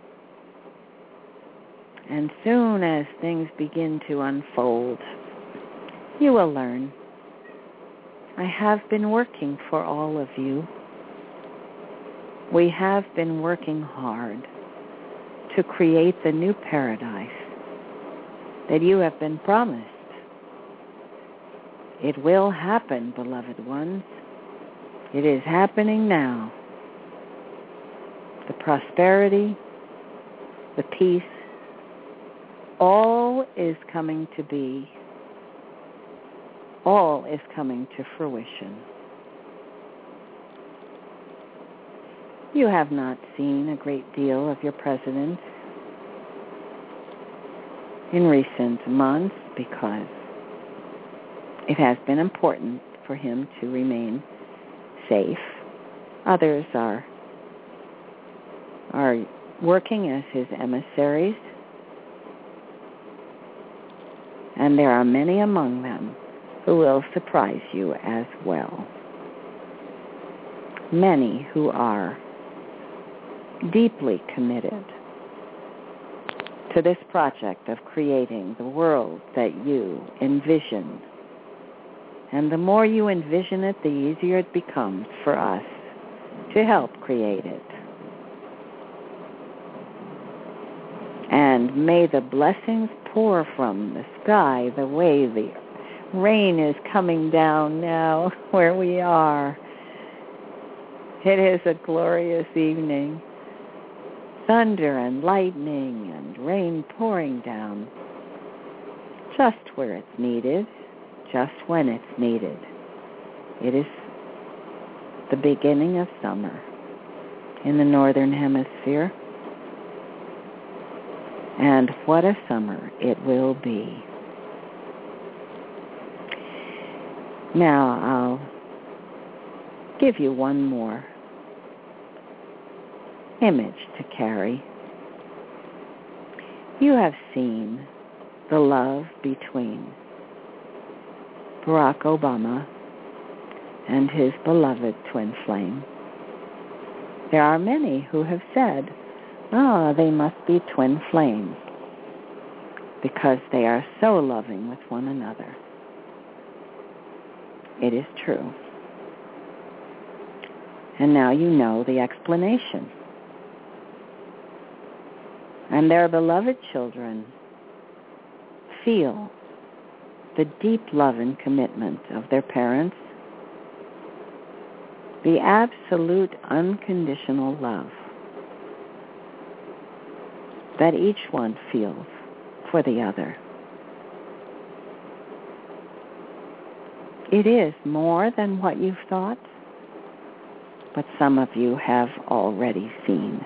C: And soon as things begin to unfold, you will learn. I have been working for all of you. We have been working hard to create the new paradise that you have been promised. It will happen, beloved ones. It is happening now. The prosperity, the peace, all is coming to be. All is coming to fruition. You have not seen a great deal of your president in recent months because it has been important for him to remain safe. Others are working as his emissaries, and there are many among them who will surprise you as well. Many who are deeply committed to this project of creating the world that you envision. And the more you envision it, the easier it becomes for us to help create it. And may the blessings pour from the sky the way the rain is coming down now where we are. It is a glorious evening. Thunder and lightning and rain pouring down just where it's needed, just when it's needed. It is the beginning of summer in the Northern Hemisphere. And what a summer it will be. Now I'll give you one more image to carry. You have seen the love between Barack Obama and his beloved twin flame. There are many who have said, they must be twin flames because they are so loving with one another. It is true. And now you know the explanation. And their beloved children feel the deep love and commitment of their parents, the absolute unconditional love that each one feels for the other. It is more than what you've thought, but some of you have already seen.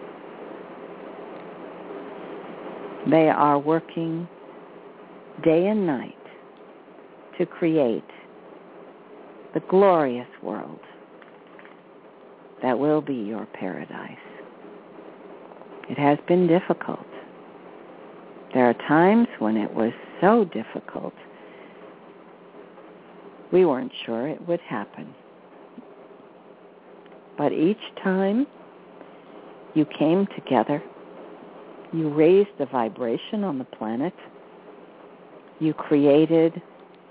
C: They are working day and night to create the glorious world that will be your paradise. It has been difficult. There are times when it was so difficult, we weren't sure it would happen. But each time you came together, you raised the vibration on the planet, you created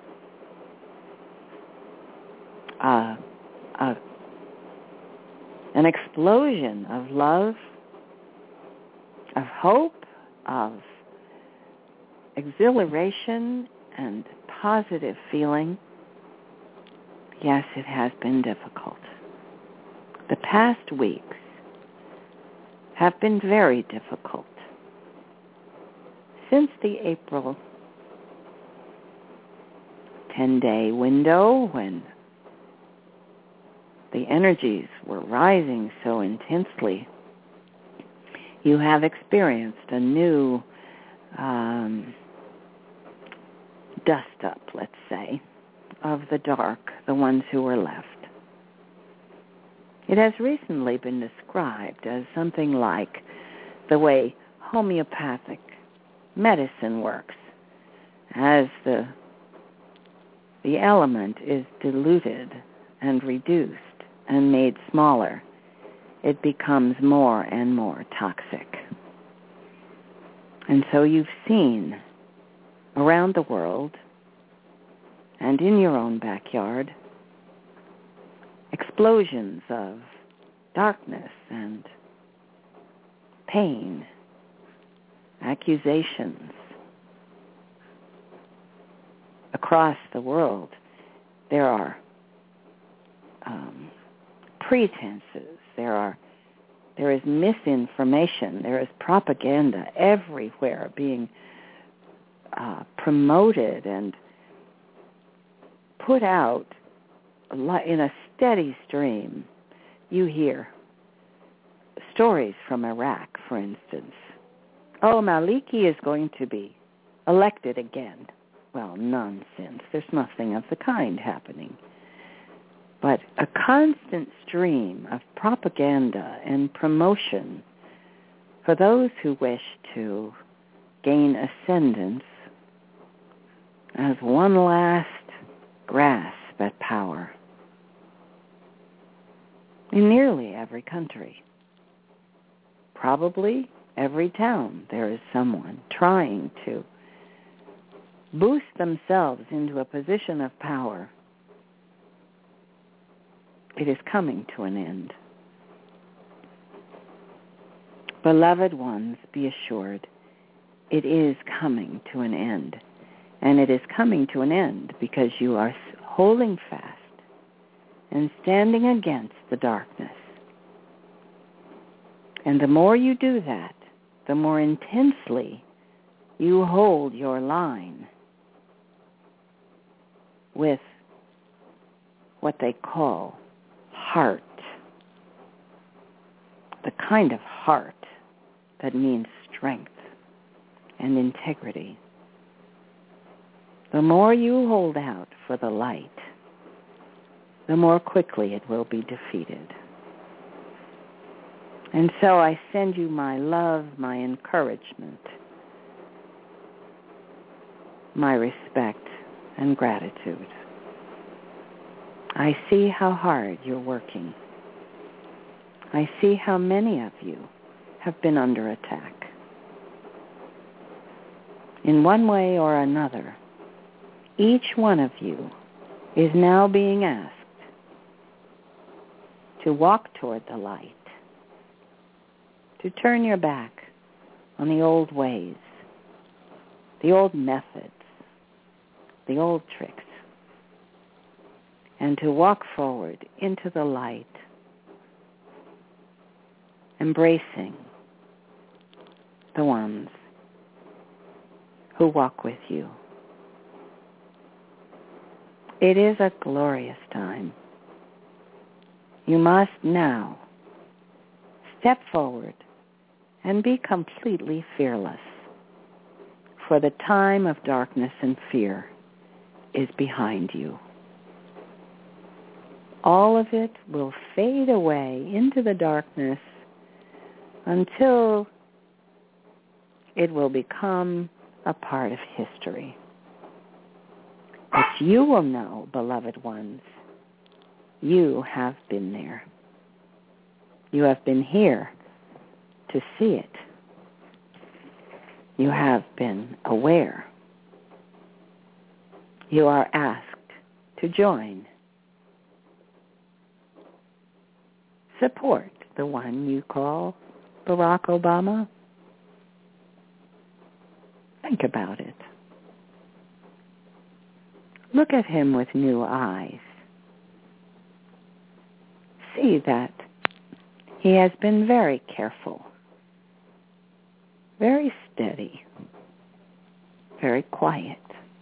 C: a an explosion of love, of hope, of exhilaration and positive feeling. Yes, it has been difficult. The past weeks have been very difficult. Since the April 10-day window when the energies were rising so intensely, you have experienced a new dust-up, let's say, of the dark, the ones who were left. It has recently been described as something like the way homeopathic medicine works. As the element is diluted and reduced and made smaller, it becomes more and more toxic. And so you've seen around the world and in your own backyard explosions of darkness and pain, accusations. Across the world, there are pretenses, there is misinformation, there is propaganda everywhere being promoted and put out in a steady stream. You hear stories from Iraq, for instance. Oh, Maliki is going to be elected again. Well, nonsense. There's nothing of the kind happening. But a constant stream of propaganda and promotion for those who wish to gain ascendance as one last grasp at power in nearly every country. Probably every town there is someone trying to boost themselves into a position of power. It is coming to an end. Beloved ones, be assured, it is coming to an end. And it is coming to an end because you are holding fast and standing against the darkness. And the more you do that, the more intensely you hold your line with what they call heart, the kind of heart that means strength and integrity. The more you hold out for the light, the more quickly it will be defeated. And so I send you my love, my encouragement, my respect and gratitude. I see how hard you're working. I see how many of you have been under attack. In one way or another, each one of you is now being asked to walk toward the light, to turn your back on the old ways, the old methods, the old tricks, and to walk forward into the light, embracing the ones who walk with you. It is a glorious time. You must now step forward and be completely fearless, for the time of darkness and fear is behind you. All of it will fade away into the darkness until it will become a part of history. But you will know, beloved ones, you have been there. You have been here to see it. You have been aware. You are asked to join. support the one you call Barack Obama? Think about it. Look at him with new eyes. See that he has been very careful, very steady, very quiet.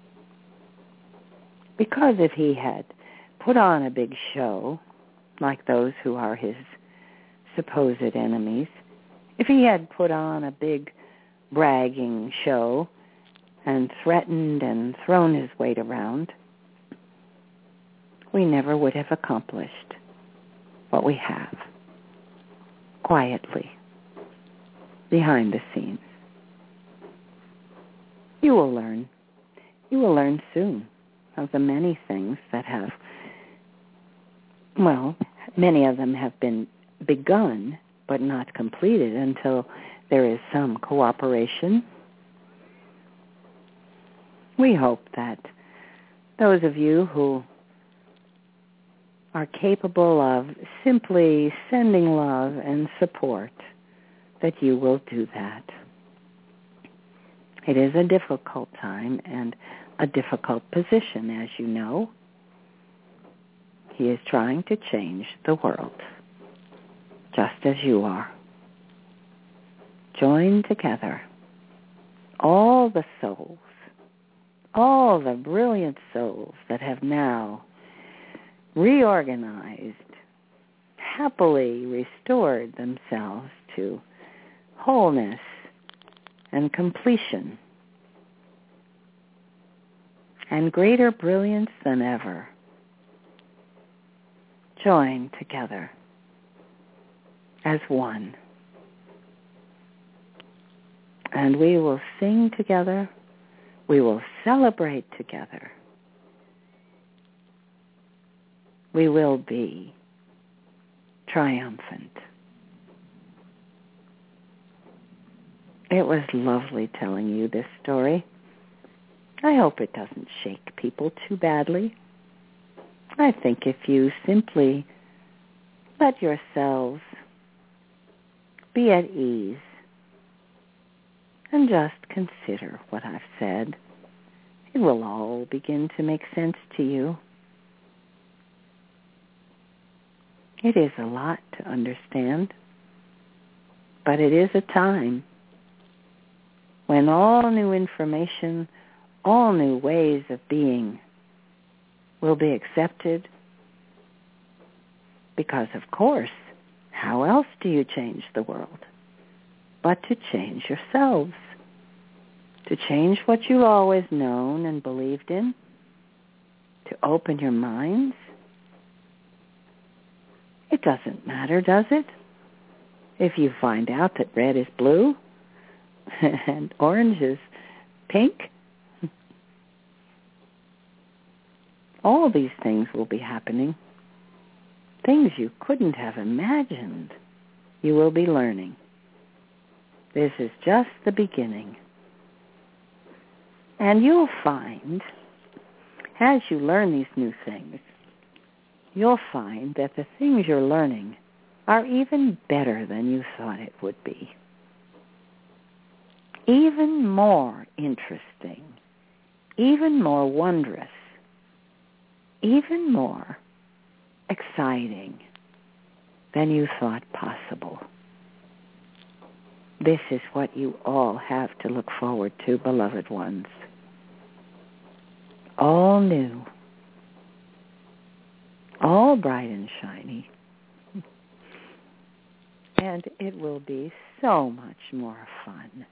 C: Because if he had put on a big show, like those who are his supposed enemies, if he had put on a big bragging show and threatened and thrown his weight around, we never would have accomplished what we have, quietly, behind the scenes. You will learn. You will learn soon of the many things that have, well, many of them have been begun but not completed until there is some cooperation. We hope that those of you who are capable of simply sending love and support, that you will do that. It is a difficult time and a difficult position, as you know. He is trying to change the world, just as you are. Join together all the souls, all the brilliant souls that have now reorganized, happily restored themselves to wholeness and completion and greater brilliance than ever. Join together as one. And we will sing together. We will celebrate together. We will be triumphant. It was lovely telling you this story. I hope it doesn't shake people too badly. I think if you simply let yourselves be at ease and just consider what I've said, it will all begin to make sense to you. It is a lot to understand, but it is a time when all new information, all new ways of being will be accepted, because, of course, how else do you change the world but to change yourselves, to change what you've always known and believed in, to open your minds? It doesn't matter, does it? If you find out that red is blue and orange is pink, all these things will be happening. Things you couldn't have imagined you will be learning. This is just the beginning. And you'll find, as you learn these new things, you'll find that the things you're learning are even better than you thought it would be. Even more interesting, even more wondrous, even more exciting than you thought possible. This is what you all have to look forward to, beloved ones. All new, all bright and shiny. And it will be so much more fun.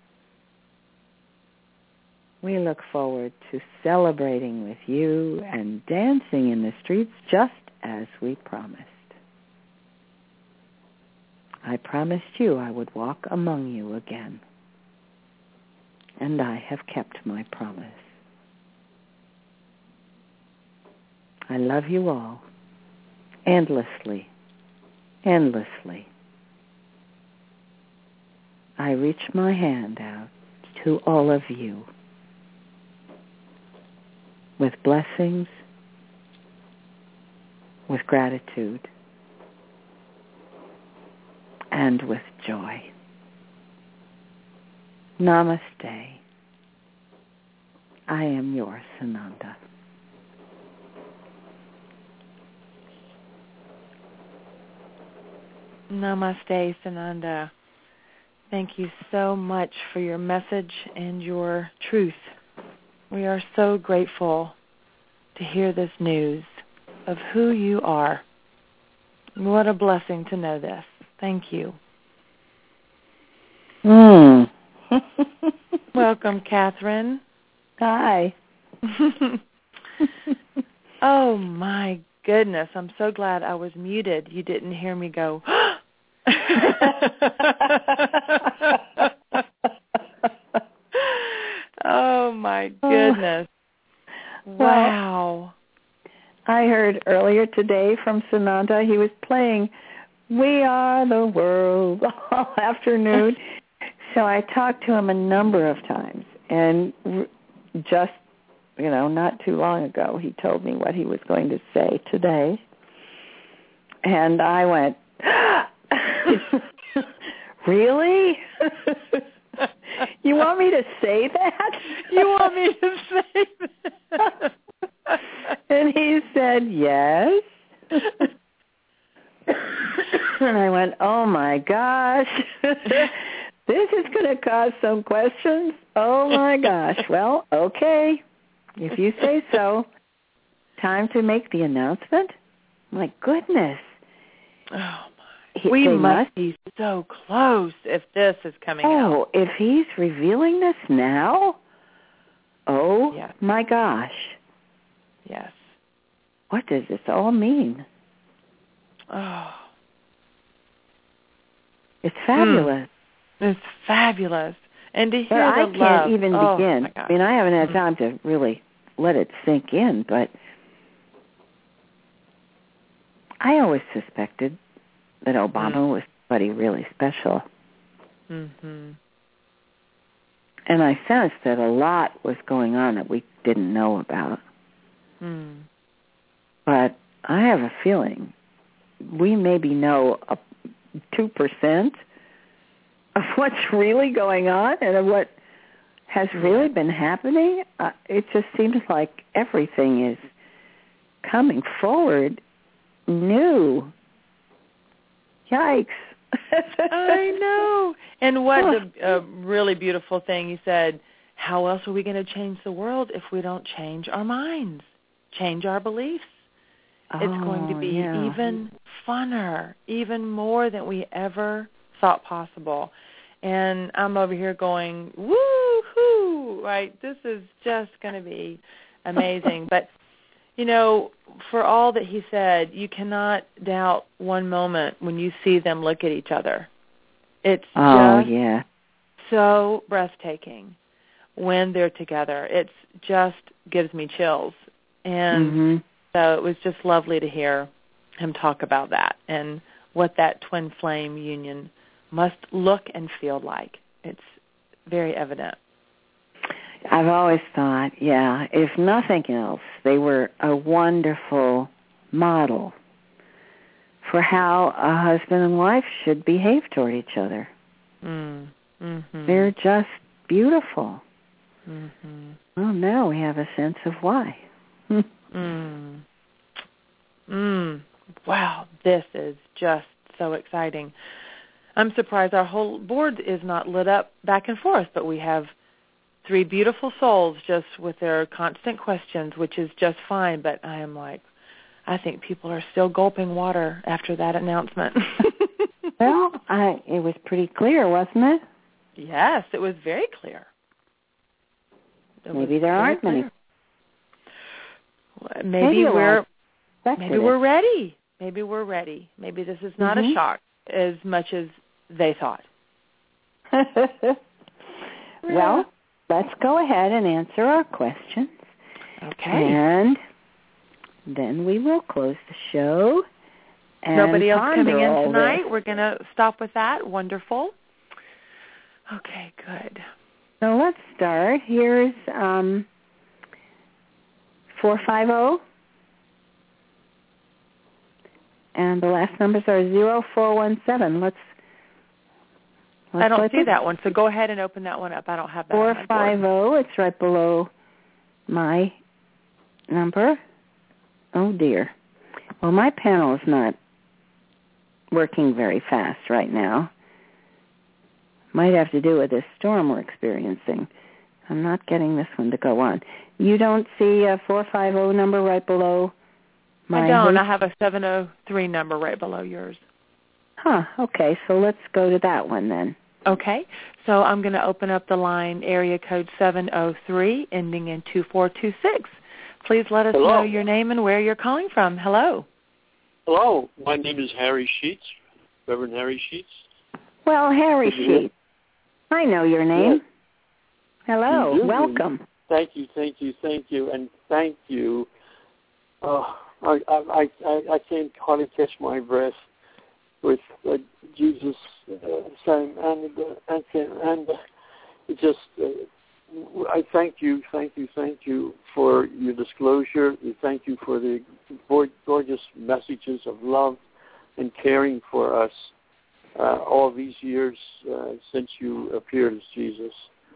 C: We look forward to celebrating with you and dancing in the streets just as we promised. I promised you I would walk among you again. And I have kept my promise. I love you all endlessly, endlessly. I reach my hand out to all of you with blessings, with gratitude, and with joy. Namaste. I am yours, Sananda.
B: Namaste, Sananda. Thank you so much for your message and your truth. We are so grateful to hear this news of who you are. What a blessing to know this. Thank you. Welcome, Catherine.
C: Hi.
B: Oh, my goodness. I'm so glad I was muted. You didn't hear me go, oh, my goodness. Wow.
C: I heard earlier today from Sananda, he was playing We Are the World all afternoon. So I talked to him a number of times, and just, not too long ago, he told me what he was going to say today. And I went, really? You want me to say that?
B: You want me to say that?
C: And he said, yes. And I went, oh, my gosh. This is going to cause some questions. Oh, my gosh. Well, okay. If you say so. Time to make the announcement? My goodness.
B: Oh, my. We must be so close if this is coming out.
C: Oh, if he's revealing this now? Oh,
B: yes.
C: My gosh.
B: Yes.
C: What does this all mean?
B: Oh.
C: It's fabulous.
B: It's fabulous. And to hear
C: I
B: the love.
C: can't even begin.
B: My gosh.
C: I mean, I haven't had time to really let it sink in, but I always suspected that Obama was somebody really special.
B: Mm-hmm.
C: And I sensed that a lot was going on that we didn't know about.
B: Mm.
C: But I have a feeling we maybe know 2% of what's really going on and of what has really been happening. It just seems like everything is coming forward new. Yikes.
B: I know. And what a really beautiful thing you said, how else are we going to change the world if we don't change our minds, change our beliefs? It's going to be even funner, even more than we ever thought possible. And I'm over here going, woo-hoo, right? This is just going to be amazing. But, for all that he said, you cannot doubt one moment when you see them look at each other. It's just so breathtaking when they're together. It just gives me chills. And so it was just lovely to hear him talk about that and what that twin flame union must look and feel like. It's very evident.
C: I've always thought, if nothing else, they were a wonderful model for how a husband and wife should behave toward each other.
B: Mm-hmm.
C: They're just beautiful.
B: Mm-hmm.
C: Well, now we have a sense of why.
B: Wow, this is just so exciting. I'm surprised our whole board is not lit up back and forth, but we have 3 beautiful souls just with their constant questions, which is just fine. But I am like, I think people are still gulping water after that announcement.
C: Well, it was pretty clear, wasn't it?
B: Yes, it was very clear.
C: Maybe there aren't many.
B: Maybe we're ready. Maybe we're ready. Maybe this is not a shock as much as they thought.
C: Well, let's go ahead and answer our questions.
B: Okay.
C: And then we will close the show. And
B: nobody else coming in tonight?
C: This.
B: We're going to stop with that. Wonderful. Okay, good.
C: So let's start. Here's 450. And the last numbers are 0417. Let's
B: I don't see that one, so go ahead and open that one up. I don't have that
C: 450, it's right below my number. Oh, dear. Well, my panel is not working very fast right now. Might have to do with this storm we're experiencing. I'm not getting this one to go on. You don't see a 450 number right below my...
B: I don't. I have a 703 number right below yours.
C: Huh, okay, so let's go to that one then.
B: Okay, so I'm going to open up the line, area code 703, ending in 2426. Please let us know your name and where you're calling from. Hello.
D: Hello, my name is Harry Sheets, Reverend Harry Sheets.
C: Well, Harry Sheets, I know your name. Yes. Hello, welcome.
D: Thank you, and thank you. I can't hardly catch my breath with Jesus saying, and it just, I thank you for your disclosure. Thank you for the gorgeous messages of love and caring for us all these years since you appeared as Jesus.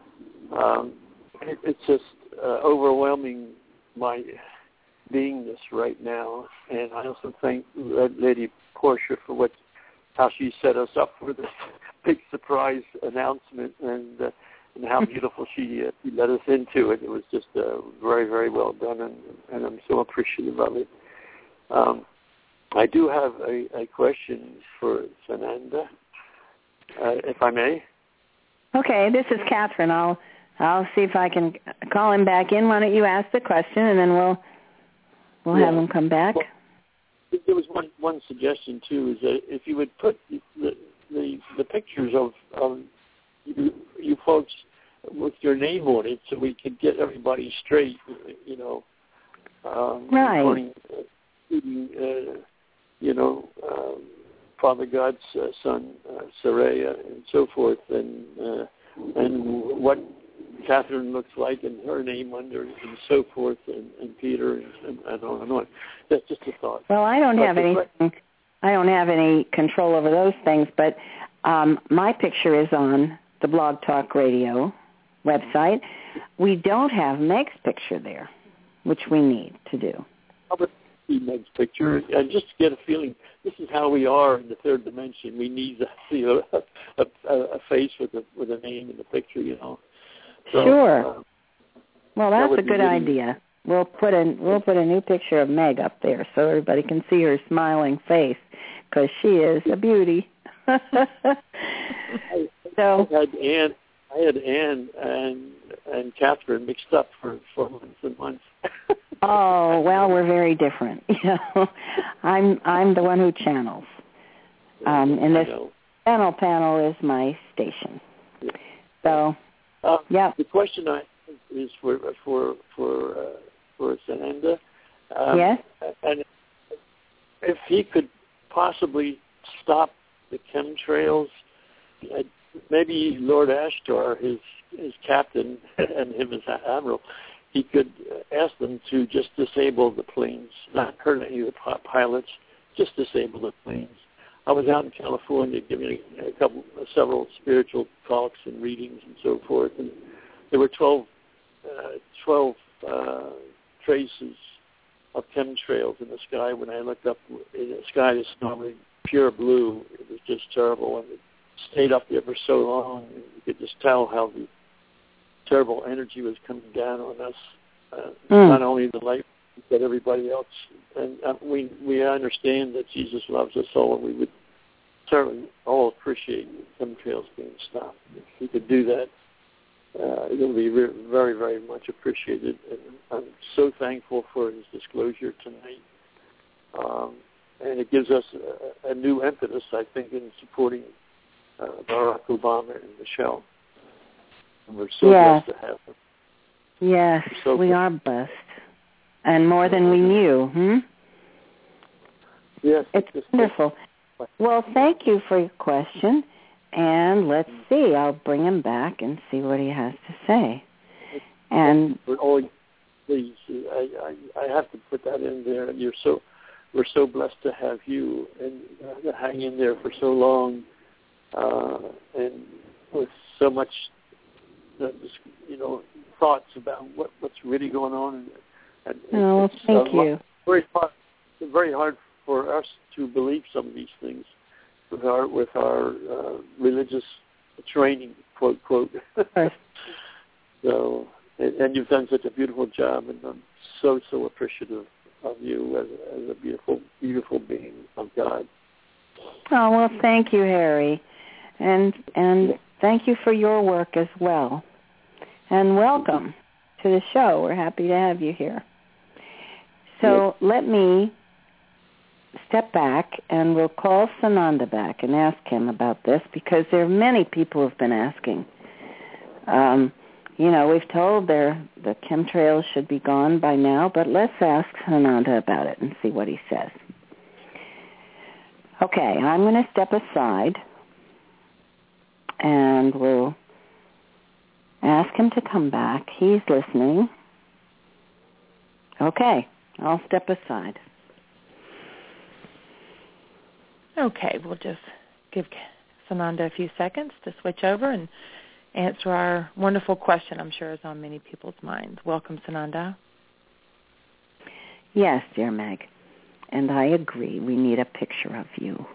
D: It's just overwhelming my beingness right now, and I also thank Lady Portia for how she set us up for this big surprise announcement, and how beautiful she led us into it. It was just very, very well done, and I'm so appreciative of it. I do have a question for Sananda, if I may.
C: Okay, this is Catherine. I'll see if I can call him back in. Why don't you ask the question, and then we'll have him come back.
D: Well, there was one suggestion too, is that if you would put the pictures of you folks with your name on it, so we could get everybody straight,
C: right.
D: Including, Father God's son, Saraya, and so forth, and what Catherine looks like and her name under, and so forth, and Peter, and on and on. That's just a thought.
C: Well, I don't have any control over those things, but my picture is on the Blog Talk Radio website. We don't have Meg's picture there, which we need to do.
D: How about Meg's picture? And just to get a feeling, this is how we are in the third dimension. We need to see a face with a name in the picture, So,
C: sure. Well, that's a good idea. We'll put a new picture of Meg up there so everybody can see her smiling face, because she is a beauty.
D: I had Anne and Catherine mixed up for months and months.
C: Oh, well, we're very different. I'm the one who channels, and this panel is my station. So, yeah.
D: The question is for Sananda.
C: Yes.
D: And if he could possibly stop the chemtrails, maybe Lord Ashtar, his captain, and him as admiral, he could ask them to just disable the planes, not hurt any of the pilots, just disable the planes. I was out in California giving several spiritual talks and readings and so forth, and there were 12 traces of chemtrails in the sky. When I looked up in the sky, that's normally pure blue. It was just terrible, and it stayed up there for so long. You could just tell how the terrible energy was coming down on us, not only the light, but everybody else. And we understand that Jesus loves us all, and we would certainly all appreciate chemtrails being stopped. If he could do that, it would be very, very much appreciated. And I'm so thankful for his disclosure tonight. And it gives us a new impetus, I think, in supporting Barack Obama and Michelle. And we're so blessed to have them.
C: Yes, we are blessed. And more than we knew,
D: Yes.
C: It's wonderful. Well, thank you for your question. And let's see. I'll bring him back and see what he has to say. And
D: please, I have to put that in there. And we're so blessed to have you and hang in there for so long. And with so much, thoughts about what's really going on. And
C: thank you.
D: It's very hard for us to believe some of these things with our religious training, quote. So, and you've done such a beautiful job, and I'm so appreciative of you as a beautiful, beautiful being of God.
C: Oh, well, thank you, Harry. And thank you for your work as well. And welcome to the show. We're happy to have you here. So let me step back, and we'll call Sananda back and ask him about this, because there are many people who have been asking. We've told the chemtrails should be gone by now, but let's ask Sananda about it and see what he says. Okay, I'm going to step aside, and we'll ask him to come back. He's listening. Okay, I'll step aside.
B: Okay, we'll just give Sananda a few seconds to switch over and answer our wonderful question I'm sure is on many people's minds. Welcome, Sananda.
C: Yes, dear Meg. And I agree. We need a picture of you.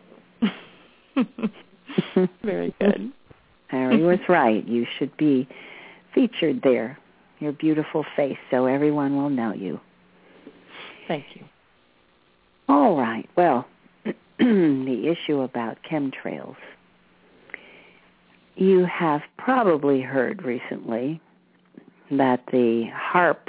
B: Very good.
C: Harry was right. You should be featured there, your beautiful face, so everyone will know you.
B: Thank you.
C: All right. Well, the issue about chemtrails. You have probably heard recently that the HAARP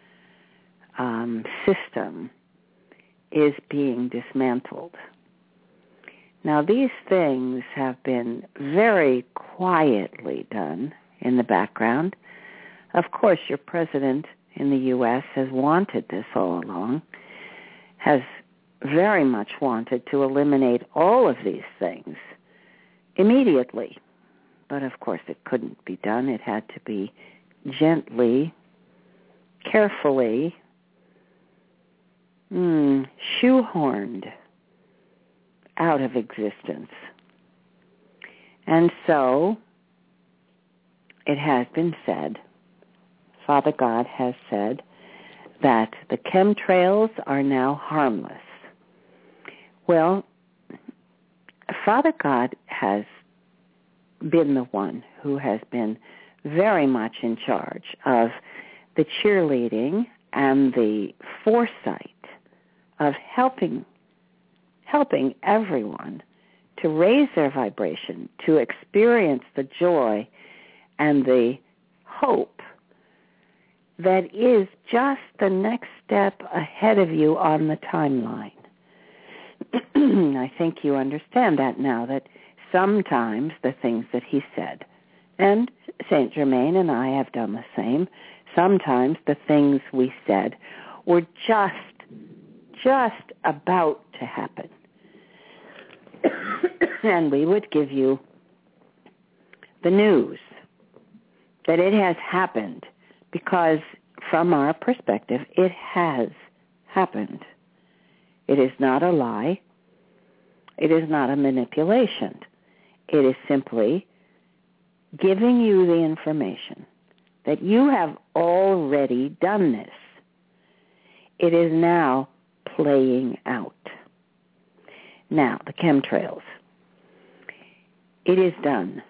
C: system is being dismantled. Now, these things have been very quietly done in the background. Of course, your president in the U.S. has wanted this all along, has very much wanted to eliminate all of these things immediately. But, of course, it couldn't be done. It had to be gently, carefully, shoehorned out of existence. And so it has been said, Father God has said, that the chemtrails are now harmless. Well, Father God has been the one who has been very much in charge of the cheerleading and the foresight of helping everyone to raise their vibration, to experience the joy and the hope that is just the next step ahead of you on the timeline. I think you understand that now, that sometimes the things that he said, and Saint Germain and I have done the same, sometimes the things we said were just about to happen. And we would give you the news that it has happened, because from our perspective, it has happened. It is not a lie. It is not a manipulation. It is simply giving you the information that you have already done this. It is now playing out. Now, the chemtrails. It is done.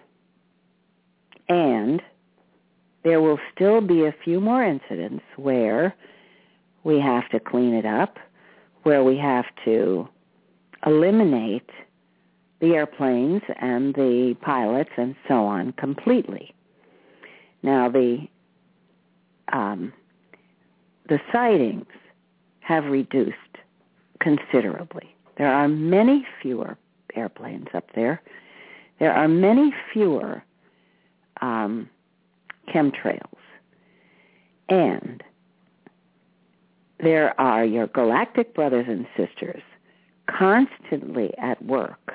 C: And there will still be a few more incidents where we have to clean it up, where we have to eliminate the airplanes and the pilots and so on completely. Now, the sightings have reduced considerably. There are many fewer airplanes up there. There are many fewer chemtrails. And there are your galactic brothers and sisters constantly at work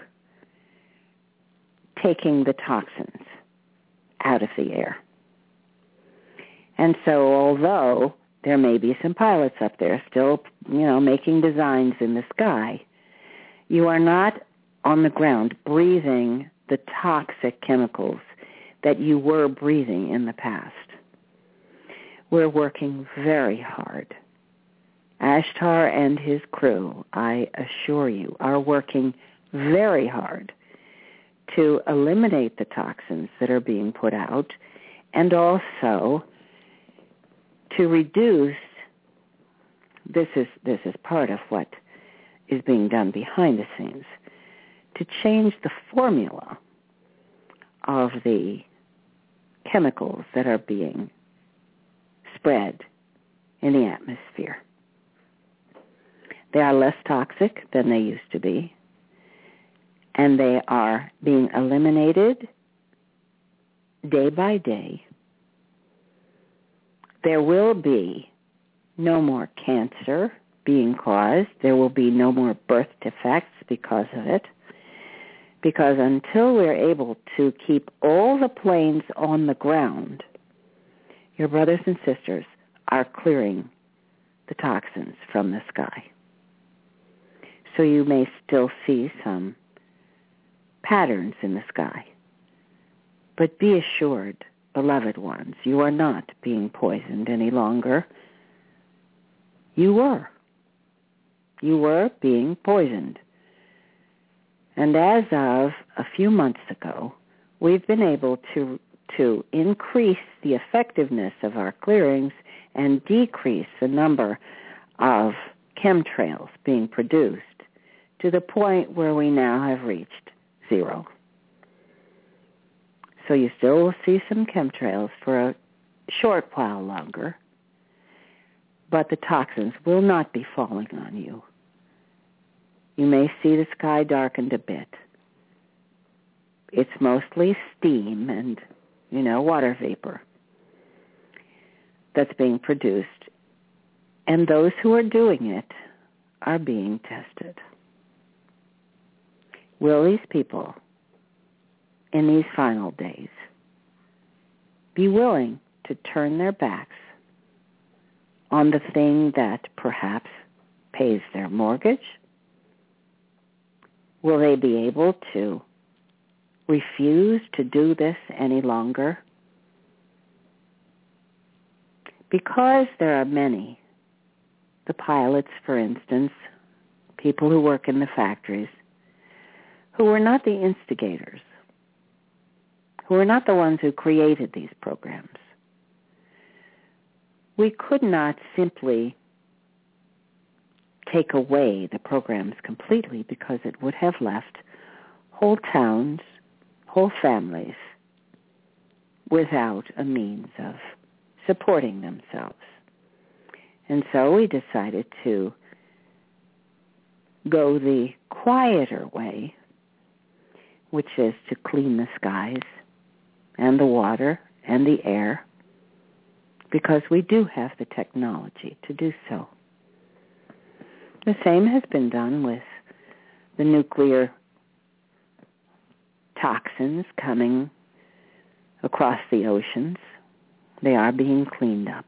C: taking the toxins out of the air. And so although there may be some pilots up there still, making designs in the sky, you are not on the ground breathing the toxic chemicals that you were breathing in the past. We're working very hard. Ashtar and his crew, I assure you, are working very hard to eliminate the toxins that are being put out and also to reduce, this is part of what is being done behind the scenes, to change the formula of the chemicals that are being spread in the atmosphere. They are less toxic than they used to be, and they are being eliminated day by day. There will be no more cancer being caused. There will be no more birth defects because of it. Because until we're able to keep all the planes on the ground, your brothers and sisters are clearing the toxins from the sky. So you may still see some patterns in the sky. But be assured, beloved ones, you are not being poisoned any longer. You were. You were being poisoned. And as of a few months ago, we've been able to increase the effectiveness of our clearings and decrease the number of chemtrails being produced to the point where we now have reached 0. So you still will see some chemtrails for a short while longer, but the toxins will not be falling on you. You may see the sky darkened a bit. It's mostly steam and, water vapor that's being produced. And those who are doing it are being tested. Will these people, in these final days, be willing to turn their backs on the thing that perhaps pays their mortgage? Will they be able to refuse to do this any longer? Because there are many, the pilots, for instance, people who work in the factories, who were not the instigators, who were not the ones who created these programs. We could not simply take away the programs completely because it would have left whole towns, whole families without a means of supporting themselves. And so we decided to go the quieter way, which is to clean the skies and the water and the air, because we do have the technology to do so. The same has been done with the nuclear toxins coming across the oceans. They are being cleaned up.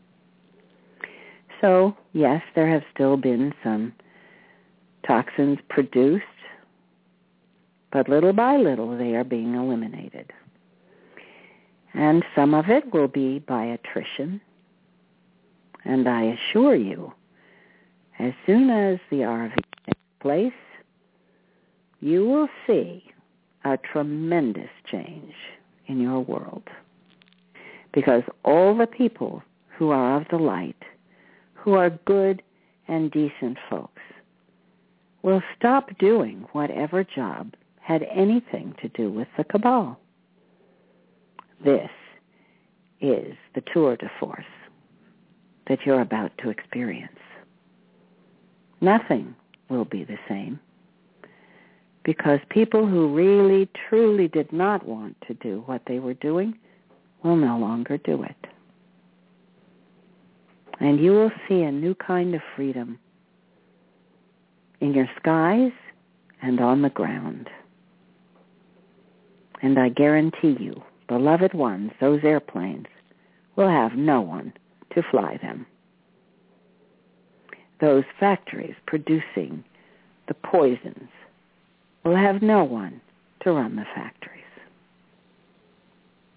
C: So, yes, there have still been some toxins produced, but little by little they are being eliminated. And some of it will be by attrition. And I assure you, as soon as the RV takes place, you will see a tremendous change in your world. Because all the people who are of the light, who are good and decent folks, will stop doing whatever job had anything to do with the cabal. This is the tour de force that you're about to experience. Nothing will be the same, because people who really, truly did not want to do what they were doing will no longer do it. And you will see a new kind of freedom in your skies and on the ground. And I guarantee you, beloved ones, those airplanes will have no one to fly them. Those factories producing the poisons will have no one to run the factories.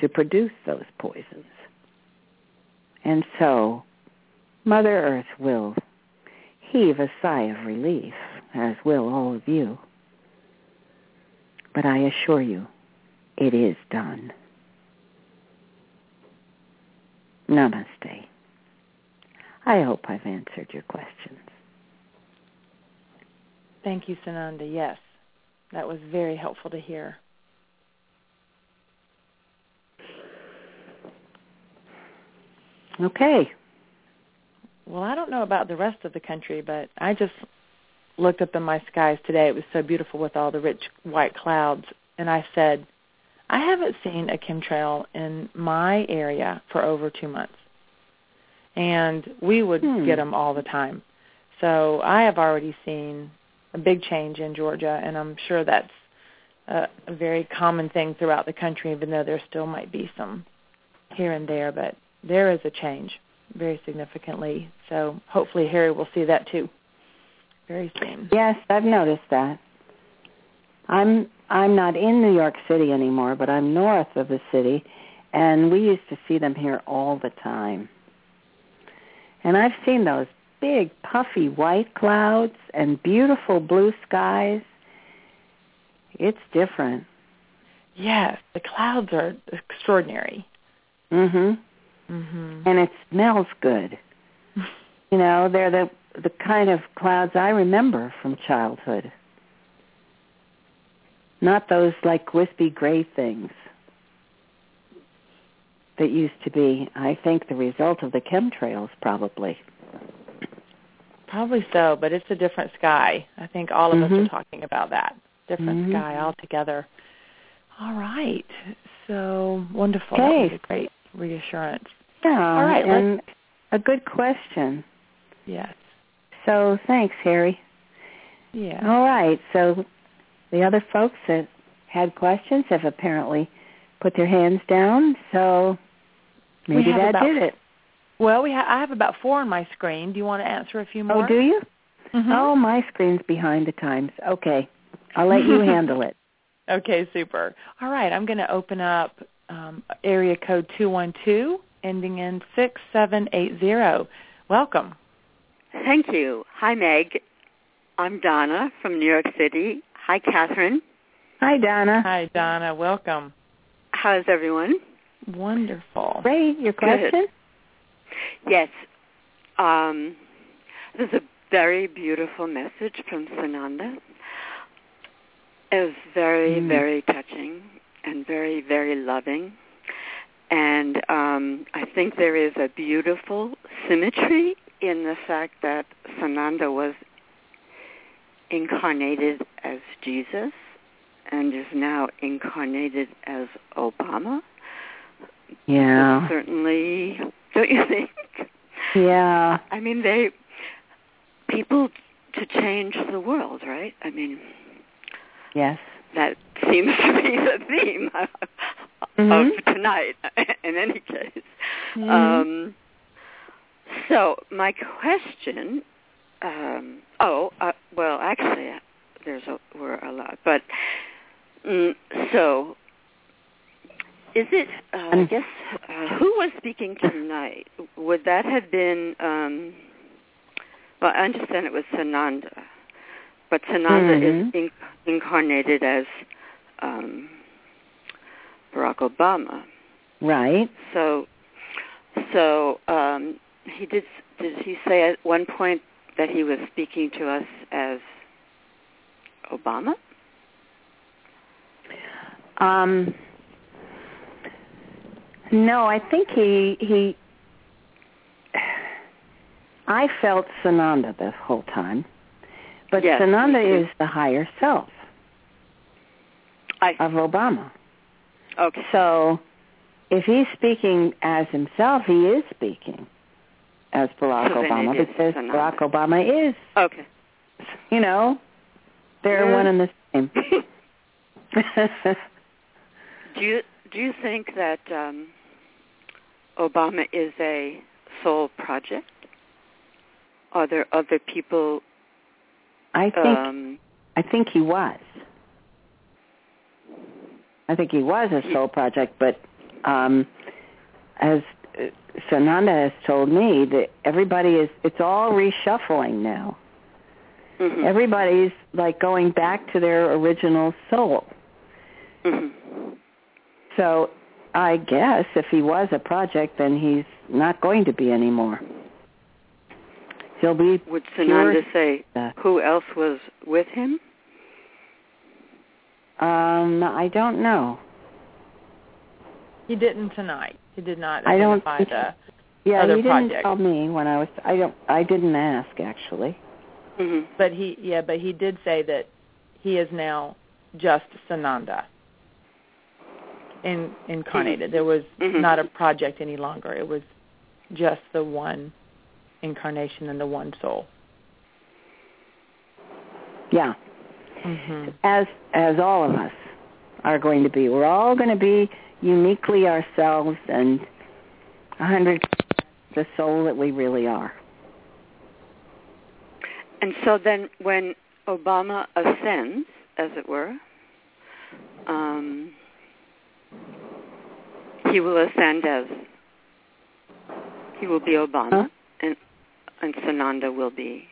C: to produce those poisons. And so Mother Earth will heave a sigh of relief, as will all of you. But I assure you, it is done. Namaste. I hope I've answered your questions.
B: Thank you, Sananda. Yes, that was very helpful to hear.
C: Okay.
B: Well, I don't know about the rest of the country, but I just looked up in my skies today. It was so beautiful with all the rich white clouds, and I said, I haven't seen a chemtrail in my area for over 2 months. And we would get them all the time. So I have already seen a big change in Georgia, and I'm sure that's a very common thing throughout the country, even though there still might be some here and there. But there is a change very significantly. So hopefully Harry will see that too very soon.
C: Yes, I've noticed that. I'm not in New York City anymore, but I'm north of the city, and we used to see them here all the time. And I've seen those big, puffy white clouds and beautiful blue skies. It's different.
B: Yes, the clouds are extraordinary.
C: And it smells good. You know, they're the kind of clouds I remember from childhood. Not those like wispy gray things that used to be, I think, the result of the chemtrails, probably.
B: Probably so, but it's a different sky. I think all of us are talking about that. Different sky altogether. All right. So wonderful.
C: Okay.
B: That was a great reassurance.
C: Yeah,
B: all right,
C: and a good question.
B: Yes.
C: So thanks, Harry.
B: Yeah.
C: All right. So the other folks that had questions have apparently put their hands down, so maybe that did it.
B: Well, I have about 4 on my screen. Do you want to answer a few more?
C: Oh, do you? Oh, my screen's behind the times. Okay. I'll let you handle it.
B: Okay, super. All right, I'm going to open up area code 212, ending in 6780. Welcome.
E: Thank you. Hi, Meg. I'm Donna from New York City. Hi, Catherine.
C: Hi, Donna.
B: Hi, Donna. Welcome.
E: How's everyone?
B: Wonderful.
C: Great. Your question?
E: Good. Yes. There's a very beautiful message from Sananda. It was very, very touching and very, very loving. And I think there is a beautiful symmetry in the fact that Sananda was incarnated as Jesus and is now incarnated as Obama.
C: Yeah.
E: Certainly, don't you think?
C: Yeah.
E: I mean, people to change the world, right? I mean,
C: yes.
E: That seems to be the theme of tonight, in any case. So my question, well, actually, were a lot, but so is it? I guess who was speaking tonight? Would that have been? Well, I understand it was Sananda, but Sananda is incarnated as Barack Obama,
C: right?
E: So he did he say at one point that he was speaking to us as Obama?
C: No, I think he I felt Sananda the whole time, but yes, Sananda is the higher self of Obama.
E: Okay.
C: So if he's speaking as himself, he is speaking as Barack Obama because Barack Obama is, you know, they're one and the same.
E: Do you think that Obama is a soul project? Are there other people?
C: I think he was. I think he was a soul project, but as Sananda has told me, that it's all reshuffling now.
E: Mm-hmm.
C: Everybody's like going back to their original soul.
E: Mm-hmm.
C: So I guess if he was a project, then he's not going to be anymore. He'll be.
E: Would Sananda say who else was with him?
C: I don't know.
B: He didn't tonight. He did not
C: I don't.
B: identify the
C: Yeah,
B: other
C: he didn't
B: project.
C: tell me when I was. I didn't ask actually.
E: Mm-hmm.
B: But he did say that he is now just Sananda, incarnated.
E: Mm-hmm.
B: There was
E: mm-hmm.
B: not a project any longer. It was just the one incarnation and the one soul.
C: Yeah.
B: Mm-hmm.
C: As all of us are going to be. We're all going to be uniquely ourselves and 100% the soul that we really are.
E: And so then when Obama ascends, as it were, he will ascend he will be Obama, and Sananda will be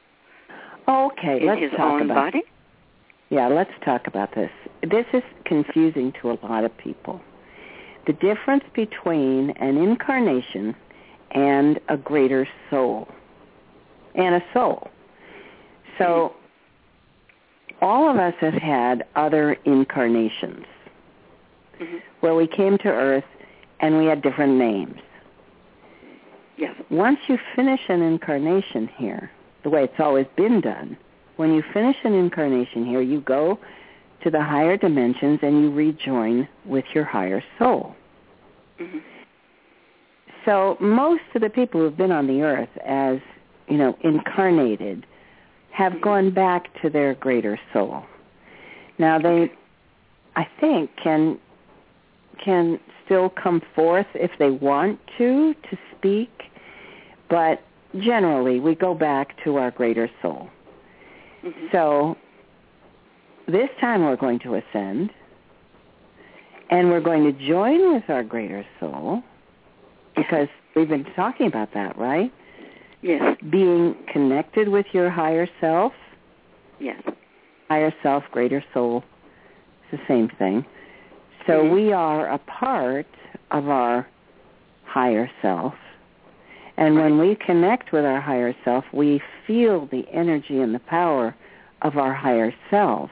E: in his own body?
C: Yeah, let's talk about this. This is confusing to a lot of people. The difference between an incarnation and a greater soul, and a soul. So all of us have had other incarnations where we came to Earth and we had different names.
E: Yes.
C: Once you finish an incarnation here, the way it's always been done, when you finish an incarnation here, you go to the higher dimensions and you rejoin with your higher soul.
E: Mm-hmm.
C: So most of the people who've been on the Earth as, incarnated have gone back to their greater soul. Now they, I think, can still come forth if they want to speak, but generally we go back to our greater soul.
E: Mm-hmm.
C: So this time we're going to ascend, and we're going to join with our greater soul, because we've been talking about that, right?
E: Yes.
C: Being connected with your higher self.
E: Yes.
C: Higher self, greater soul, it's the same thing. So we are a part of our higher self. And when we connect with our higher self, we feel the energy and the power of our higher self.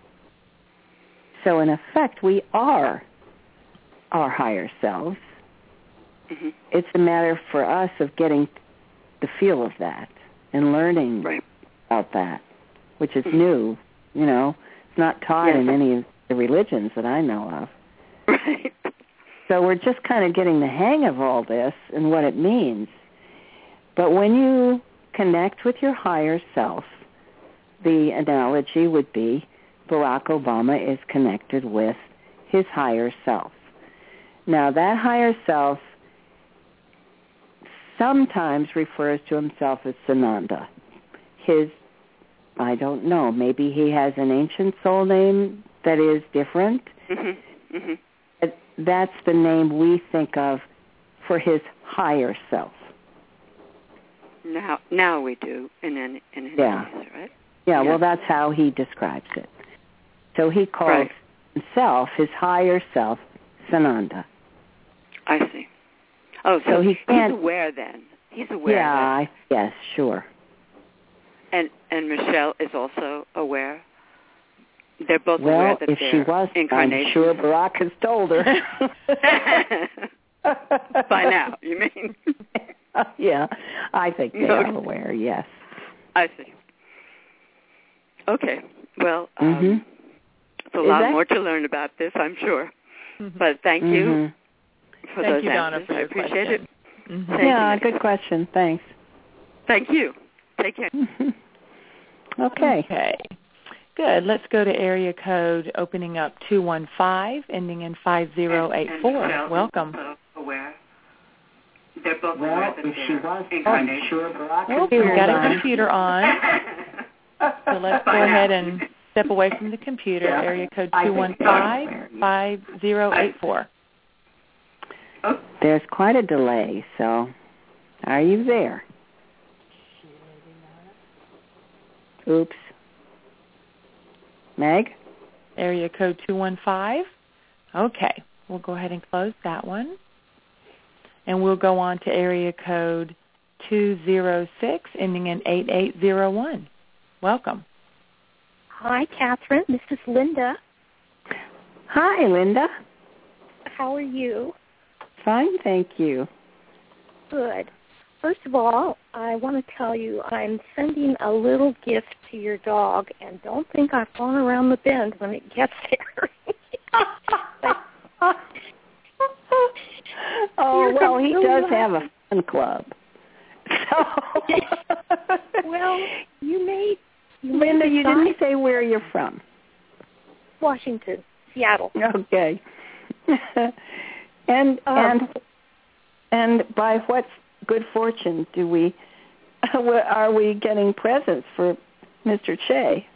C: So in effect, we are our higher selves.
E: Mm-hmm.
C: It's a matter for us of getting the feel of that and learning about that, which is new. It's not taught in any of the religions that I know of.
E: Right.
C: So we're just kind of getting the hang of all this and what it means. But when you connect with your higher self, the analogy would be Barack Obama is connected with his higher self. Now, that higher self sometimes refers to himself as Sananda. I don't know, maybe he has an ancient soul name that is different.
E: Mm-hmm. Mm-hmm.
C: But that's the name we think of for his higher self.
E: Now we do in his case, right?
C: Yeah, well, that's how he describes it. So he calls himself, his higher self, Sananda.
E: I see. Oh, so he's aware then. He's aware.
C: Yeah, yes, sure.
E: And Michelle is also aware. They're both aware that
C: if she was, I'm sure Barack has told her.
E: By now, you mean?
C: Yeah, I think they are aware, yes.
E: I see. Okay. Well, there's a lot more to learn about this, I'm sure. Mm-hmm. But thank you for those answers.
B: Donna, for your
E: I appreciate it.
B: Mm-hmm.
C: Yeah, good question. Thanks.
E: Thank you. Take care.
C: Okay.
B: Good. Let's go to area code opening up 215, ending in 5084. Welcome.
E: Aware. They're both aware that they're
B: Well, we've got a computer on, so let's go ahead and step away from the computer. Area code 215-5084.
C: There's quite a delay, so are you there? Oops. Meg?
B: Area code 215. Okay, we'll go ahead and close that one. And we'll go on to area code 206, ending in 8801. Welcome.
F: Hi, Catherine. This is Linda.
C: Hi, Linda.
F: How are you?
C: Fine, thank you.
F: Good. First of all, I want to tell you I'm sending a little gift to your dog, and don't think I've gone around the bend when it gets there.
C: Oh, well, he does have a fun club. So.
F: Well,
C: Linda, you didn't say where you're from.
F: Washington, Seattle.
C: Okay. And by what good fortune are we getting presents for Mr. Che?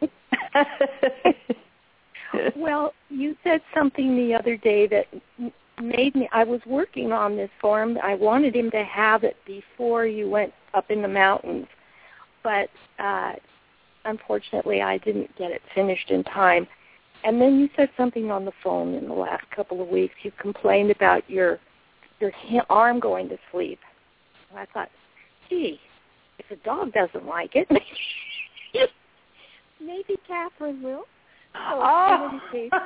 F: Well, you said something the other day that made me, I was working on this for him. I wanted him to have it before you went up in the mountains, but unfortunately I didn't get it finished in time. And then you said something on the phone in the last couple of weeks. You complained about your arm going to sleep. And I thought, gee, if the dog doesn't like it, maybe Catherine will.
C: Oh.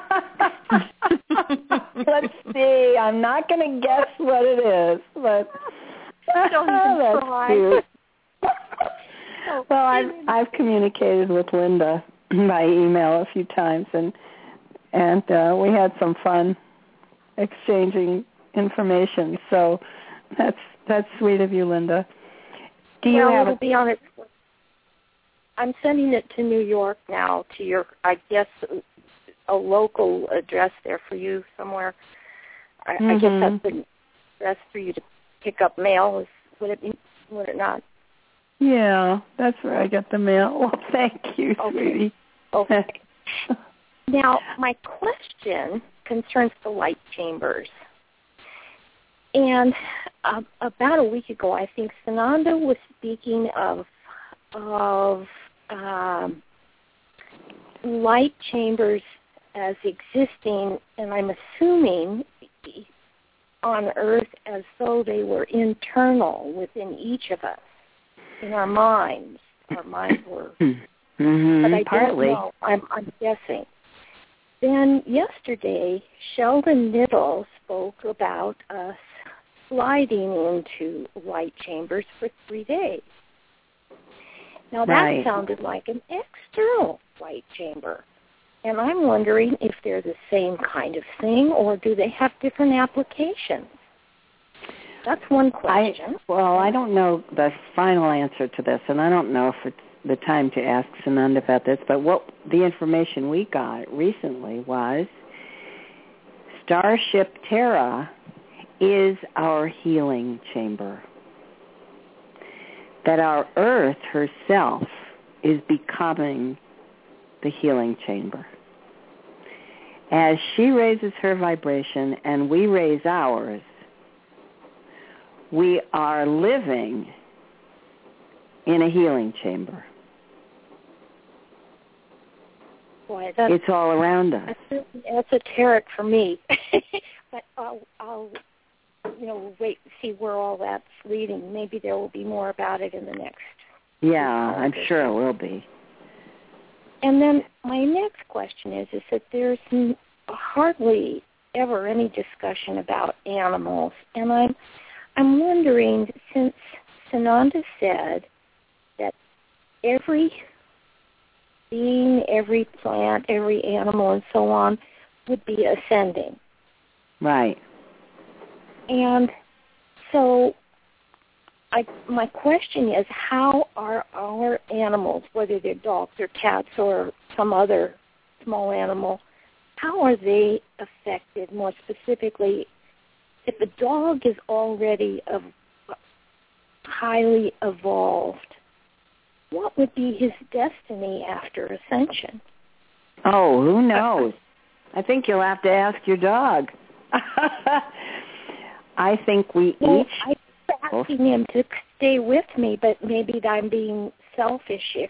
C: Let's see. I'm not going to guess what it is, but
F: don't even try.
C: Cute. Well, I've communicated with Linda by email a few times, and we had some fun exchanging information. So that's sweet of you, Linda.
F: It'll be on its. I'm sending it to New York now, to your, I guess, a local address there for you somewhere. I guess that's the address for you to pick up mail. Would it not?
C: Yeah, that's where I get the mail. Well, thank you, sweetie.
F: Okay. Now, my question concerns the light chambers. And about a week ago, I think Sananda was speaking of light chambers as existing, and I'm assuming on Earth as though they were internal within each of us, in our minds. Our minds were, but I
C: partly.
F: don't know. I'm guessing. Then yesterday, Sheldon Niddle spoke about us sliding into light chambers for 3 days. Now, that sounded like an external light chamber. And I'm wondering if they're the same kind of thing, or do they have different applications? That's one question.
C: I don't know the final answer to this, and I don't know if it's the time to ask Sananda about this, but what the information we got recently was Starship Terra is our healing chamber. That our Earth herself is becoming the healing chamber. As she raises her vibration and we raise ours, we are living in a healing chamber.
F: Boy,
C: it's all around us.
F: That's esoteric for me. But I'll wait and see where all that's leading. Maybe there will be more about it in the next.
C: Yeah, I'm sure it will be.
F: And then my next question is that there's hardly ever any discussion about animals, and I'm wondering, since Sananda said that every being, every plant, every animal, and so on would be ascending.
C: Right.
F: And so my question is, how are our animals, whether they're dogs or cats or some other small animal, how are they affected more specifically? If a dog is already highly evolved, what would be his destiny after ascension?
C: Oh, who knows? I think you'll have to ask your dog. I think we
F: well,
C: each...
F: I'm asking him to stay with me, but maybe I'm being selfish if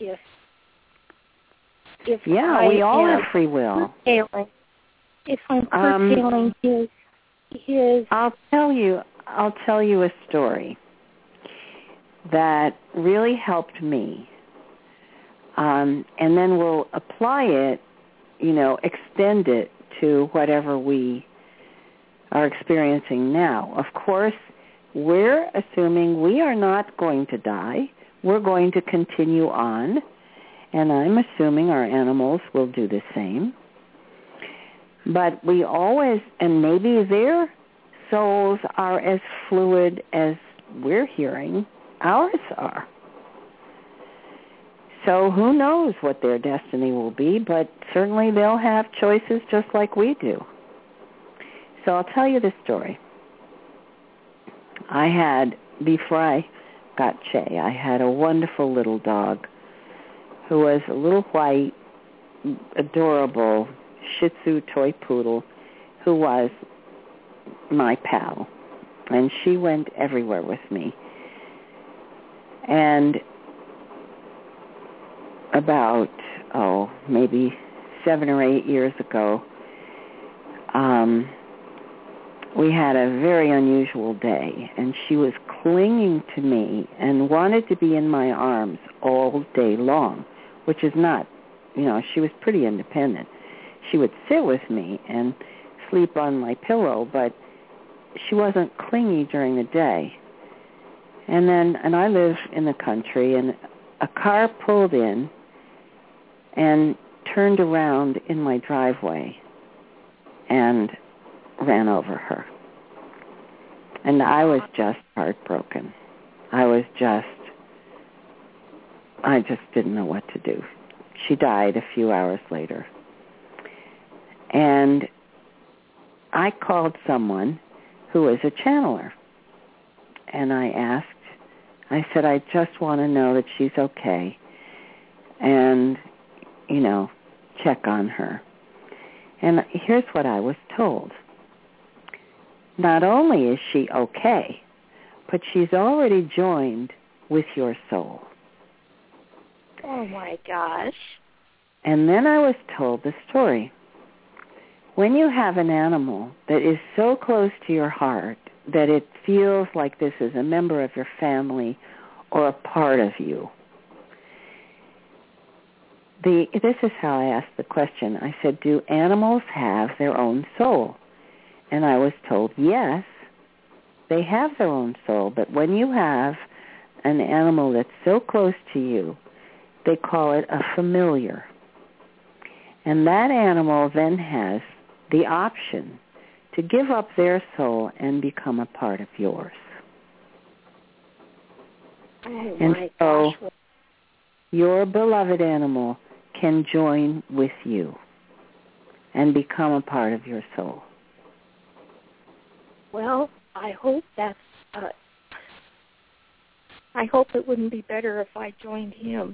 C: yeah, we all have free will.
F: If I'm curtailing his...
C: I'll tell you a story that really helped me. And then we'll apply it, extend it to whatever we are experiencing now. Of course, we're assuming we are not going to die. We're going to continue on, and I'm assuming our animals will do the same. But we always, and maybe their souls are as fluid as we're hearing ours are. So who knows what their destiny will be, but certainly they'll have choices just like we do. So I'll tell you the story. Before I got Che, I had a wonderful little dog who was a little white, adorable Shih Tzu toy poodle who was my pal. And she went everywhere with me. And about, maybe 7 or 8 years ago, we had a very unusual day, and she was clinging to me and wanted to be in my arms all day long, which is not, she was pretty independent. She would sit with me and sleep on my pillow, but she wasn't clingy during the day. And I live in the country, and a car pulled in and turned around in my driveway and ran over her. And I was just heartbroken. I just didn't know what to do. She died a few hours later. And I called someone who is a channeler. And I said, I just want to know that she's okay. And, check on her. And here's what I was told. Not only is she okay, but she's already joined with your soul.
F: Oh, my gosh.
C: And then I was told the story. When you have an animal that is so close to your heart that it feels like this is a member of your family or a part of you, this is how I asked the question. I said, do animals have their own soul? And I was told, yes, they have their own soul. But when you have an animal that's so close to you, they call it a familiar. And that animal then has the option to give up their soul and become a part of yours.
F: Oh,
C: and
F: my
C: so
F: gosh.
C: Your beloved animal can join with you and become a part of your soul.
F: Well, I hope I hope it wouldn't be better if I joined him.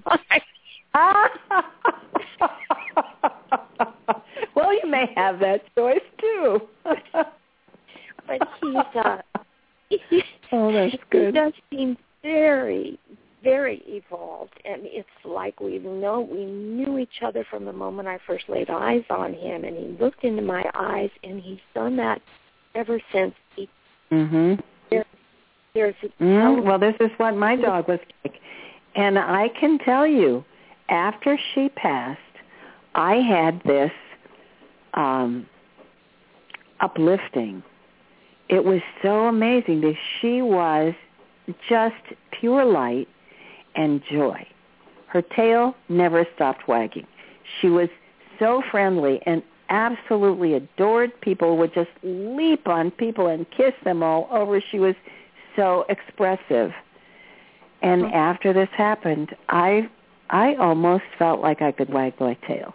C: Well, you may have that choice too.
F: But he's
C: oh, that's good.
F: He does seem very, very evolved, and it's like we knew each other from the moment I first laid eyes on him, and he looked into my eyes, and he's done that ever since. Well, this is what my dog was like. And I can tell you, after she passed, I had this uplifting. It was so amazing that she was just pure light and joy. Her tail never stopped wagging. She was so friendly and absolutely adored people, would just leap on people and kiss them all over. She was so expressive. And after this happened, I almost felt like I could wag my tail.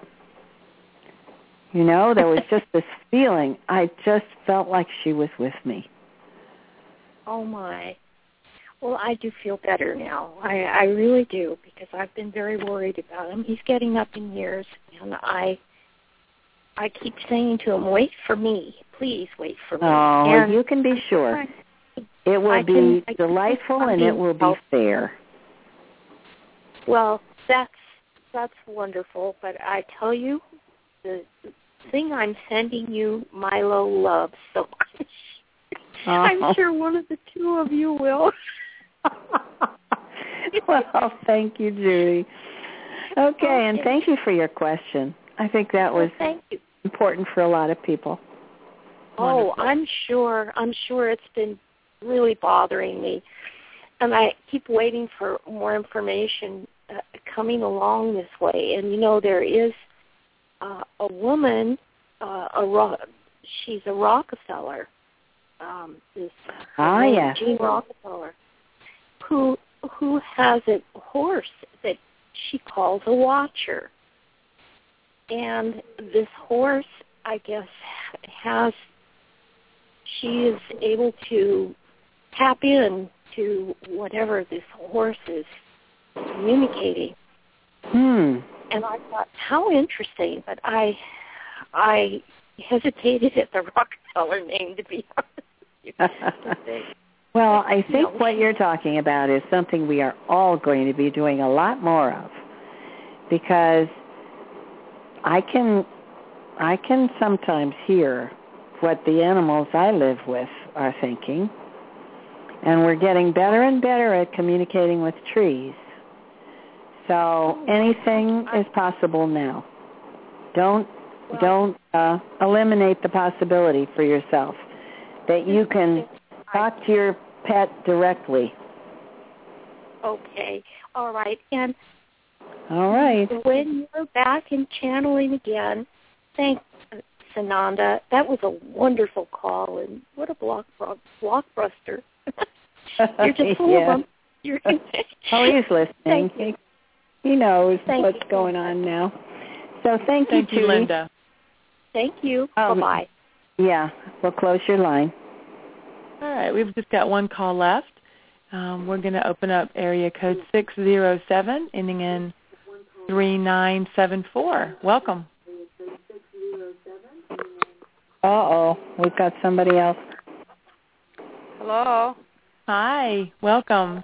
F: There was just this feeling. I just felt like she was with me. Oh, my. Well, I do feel better now. I really do, because I've been very worried about him. He's getting up in years, and I keep saying to him, wait for me. Please wait for me.
C: Oh,
F: and
C: you can be sure. It will be delightful and it will be fair.
F: Well, that's wonderful. But I tell you, the thing I'm sending you, Milo loves so much. I'm sure one of the two of you will.
C: Well, thank you, Judy. Okay, and thank you for your question. I think that was important for a lot of people.
F: Oh,
B: Wonderful.
F: I'm sure it's been really bothering me. And I keep waiting for more information coming along this way. And, there is a woman, she's a Rockefeller, Jean Rockefeller, who has a horse that she calls a watcher. And this horse, I guess, she is able to tap in to whatever this horse is communicating. And I thought, how interesting, but I hesitated at the Rockefeller name, to be honest with you.
C: Well, I think what you're talking about is something we are all going to be doing a lot more of, because I can sometimes hear what the animals I live with are thinking, and we're getting better and better at communicating with trees. So anything is possible now. Don't eliminate the possibility for yourself that you can talk to your pet directly.
F: Okay. All right. And when you're back in channeling again, thanks, Sananda. That was a wonderful call, and what a blockbuster. You're just full of them.
C: He's listening. He knows what's going on now. So thank you, Judy.
B: Linda.
F: Thank you. Bye-bye.
C: Yeah, we'll close your line.
B: All right, we've just got one call left. We're going to open up area code 607, ending in 3974. Welcome.
C: Uh-oh, we've got somebody else.
G: Hello.
B: Hi, welcome.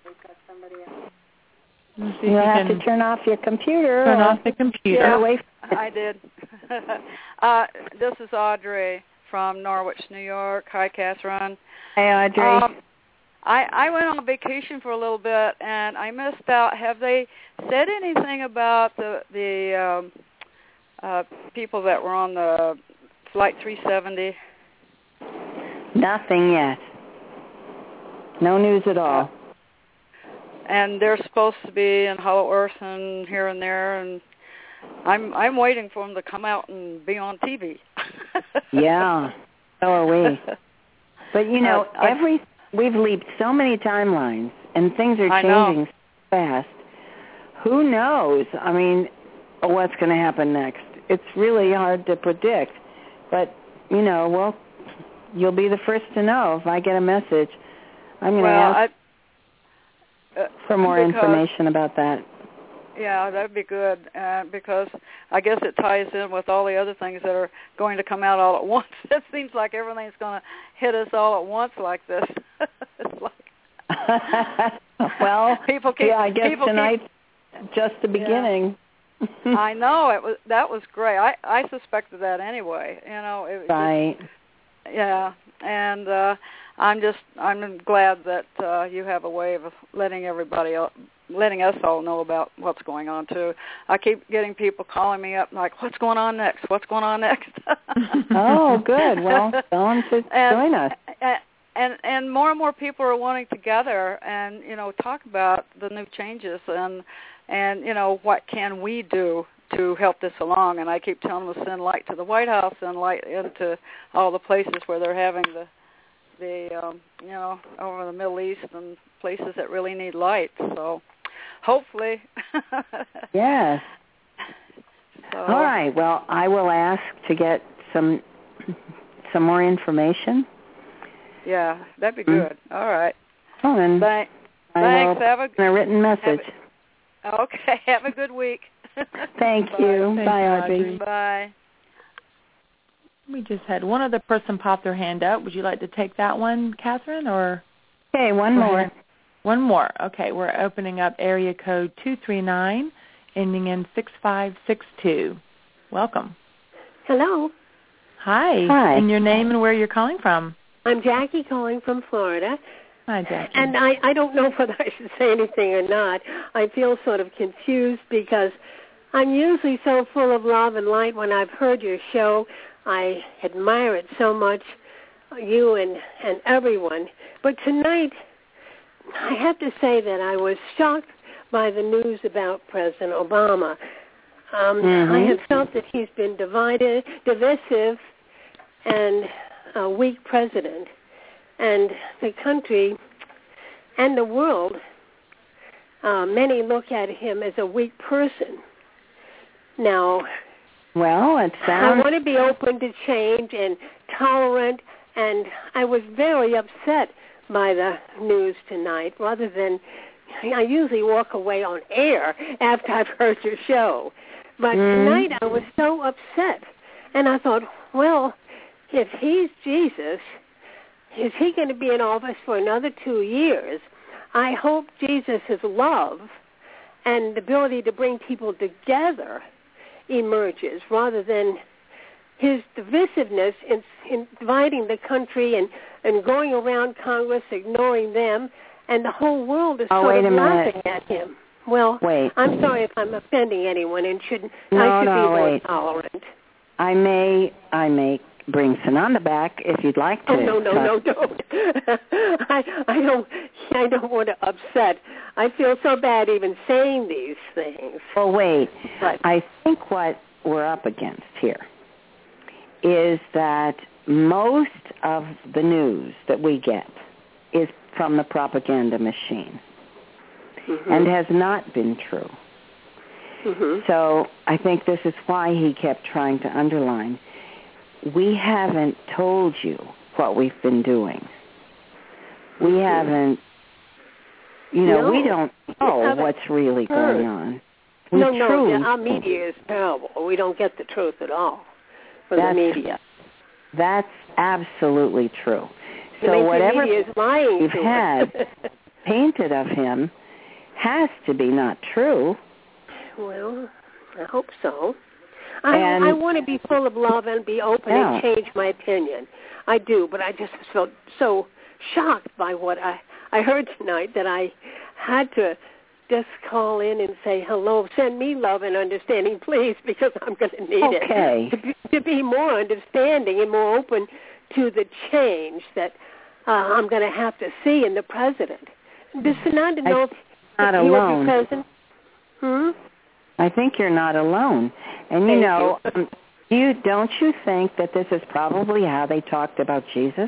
C: You'll have to turn off your computer.
B: Turn off the computer.
G: Yeah, I did. This is Audrey from Norwich, New York. Hi, Catherine.
C: Hi, Audrey.
G: I went on vacation for a little bit, and I missed out. Have they said anything about the people that were on the Flight 370?
C: Nothing yet. No news at all.
G: And they're supposed to be in Hollow Earth and here and there, and I'm waiting for them to come out and be on TV.
C: Yeah, so are we. But we've leaped so many timelines, and things are changing so fast. Who knows? I mean, what's going to happen next? It's really hard to predict. But you'll be the first to know if I get a message. I'm going to ask for more information about that.
G: Yeah, that would be good, because I guess it ties in with all the other things that are going to come out all at once. It seems like everything's going to hit us all at once like this. It's like
C: well, I guess tonight's just the beginning.
G: Yeah. I know, that was great. I suspected that anyway.
C: Right.
G: Yeah, and I'm glad that you have a way of letting us all know about what's going on too. I keep getting people calling me up like, "What's going on next? What's going on next?"
C: Oh, good. Well, tell them to join us.
G: And more and more people are wanting to gather and talk about the new changes and what can we do to help this along. And I keep telling them to send light to the White House and light into all the places where they're having the over the Middle East and places that really need light. So hopefully.
C: Yes.
G: So,
C: all right. Well, I will ask to get some more information.
G: Yeah, that'd be good. All right.
C: Oh, and
G: thanks.
C: Have a written message.
G: Okay. Have a good week.
C: Thank you. Bye, Audrey.
G: Bye.
B: We just had one other person pop their hand up. Would you like to take that one, Catherine, or?
C: Okay, one more.
B: One more. Okay, we're opening up area code 239, ending in 6562. Welcome.
H: Hello.
B: Hi.
C: Hi.
B: And your name and where you're calling from?
H: I'm Jackie calling from Florida.
B: Hi, Jackie.
H: And I don't know whether I should say anything or not. I feel sort of confused because I'm usually so full of love and light when I've heard your show. I admire it so much, you and everyone. But tonight, I have to say that I was shocked by the news about President Obama. I have felt that he's been divisive, and a weak president. And the country and the world, many look at him as a weak person. Now,
C: well, it sounds...
H: I want to be open to change and tolerant, and I was very upset by the news tonight, rather than... I usually walk away on air after I've heard your show. But tonight I was so upset, and I thought, well, if he's Jesus, is he going to be in office for another 2 years? I hope Jesus' love and the ability to bring people together emerges, rather than his divisiveness in dividing the country and going around Congress, ignoring them, and the whole world is sort of laughing at him. Well, I'm sorry if I'm offending anyone, and I should be more tolerant. I
C: may bring Sananda back if you'd like to.
H: Oh, no, don't. I don't want to upset. I feel so bad even saying these things.
C: Well, wait. But I think what we're up against here is that most of the news that we get is from the propaganda machine. And has not been true. So I think this is why he kept trying to underline, we haven't told you what we've been doing. We haven't, we don't know what's really going on.
H: Our media is terrible. We don't get the truth at all from the media.
C: That's absolutely true. So whatever
H: is lying
C: you've had painted of him has to be not true.
H: Well, I hope so. I want to be full of love and be open and change my opinion. I do, but I just felt so shocked by what I heard tonight that I had to just call in and say, hello, send me love and understanding, please, because I'm going to need it to be more understanding and more open to the change that I'm going to have to see in the president. Does Sananda know if
C: not
H: he
C: alone.
H: would be president?
C: I think you're not alone. And don't you think that this is probably how they talked about Jesus?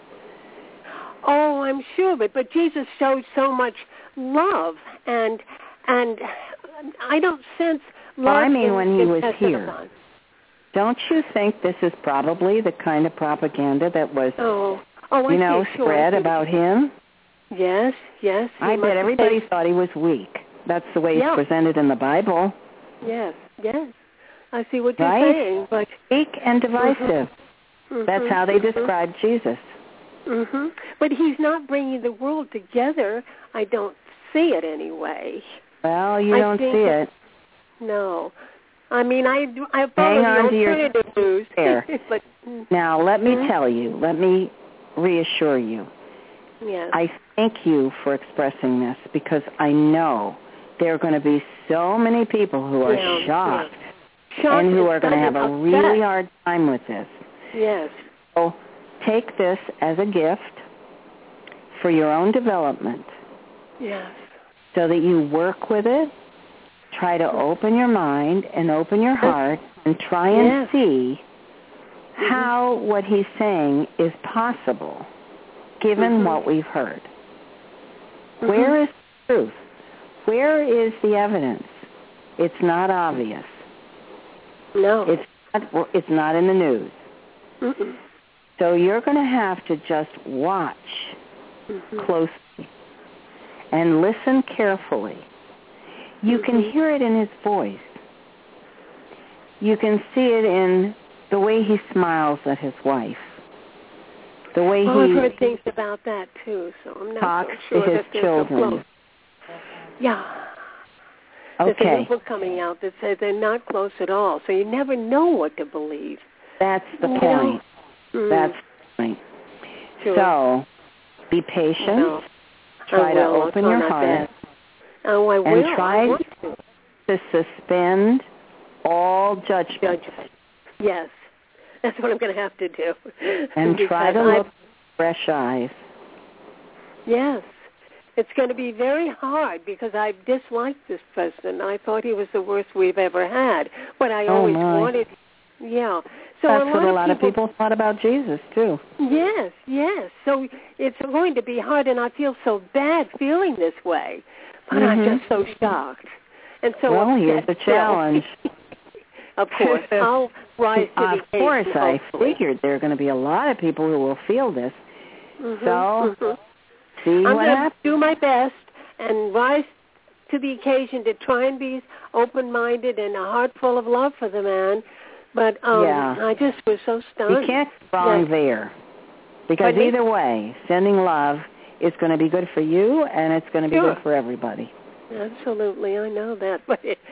H: Oh, I'm sure of it. But Jesus showed so much love, and I don't sense love.
C: When he was here. Don't you think this is probably the kind of propaganda that was, spread about him?
H: Yes.
C: I bet everybody thought he was weak. That's the way he's presented in the Bible.
H: Yes. I see what you're saying. But
C: weak and divisive. That's how they described Jesus.
H: But he's not bringing the world together. I don't see it anyway.
C: Well, you don't see it.
H: No. I mean, I
C: Hang
H: follow the
C: on to
H: alternative news.
C: But, now, let me tell you. Let me reassure you.
H: Yes.
C: I thank you for expressing this, because I know there are going to be so many people who are shocked and who are going to have a really hard time with this.
H: Yes.
C: So take this as a gift for your own development.
H: Yes.
C: So that you work with it, try to open your mind and open your heart and try and see how what he's saying is possible, given what we've heard. Where is the truth? Where is the evidence? It's not obvious.
H: No.
C: It's not in the news. So you're going to have to just watch closely and listen carefully. You can hear it in his voice. You can see it in the way he smiles at his wife, the way
H: I've
C: he
H: heard things about that too, so I'm not
C: talks
H: so sure
C: to his
H: that they're
C: children.
H: so close. Yeah.
C: Okay.
H: There's a new book coming out that says they're not close at all, so you never know what to believe.
C: That's the point. That's the point.
H: Sure.
C: So, be patient. Try to open your heart.
H: Oh, I will.
C: And try to suspend all judgment.
H: Yes. That's what I'm going to have to do.
C: And try to look with fresh eyes.
H: Yes. It's going to be very hard because I disliked this person. I thought he was the worst we've ever had. But I always wanted, So
C: that's what a lot of people thought about Jesus, too.
H: Yes, yes. So it's going to be hard, and I feel so bad feeling this way. But I'm just so shocked. And so
C: well, here's the challenge.
H: Of course. I'll rise to the occasion.
C: Of course, I figured there are going to be a lot of people who will feel this. So, see
H: I'm
C: what
H: going
C: happens.
H: to do my best and rise to the occasion to try and be open-minded and a heart full of love for the man. But I just was so stunned.
C: You can't go wrong there. Because either way, sending love is going to be good for you, and it's going to be good for everybody.
H: Absolutely, I know that. But it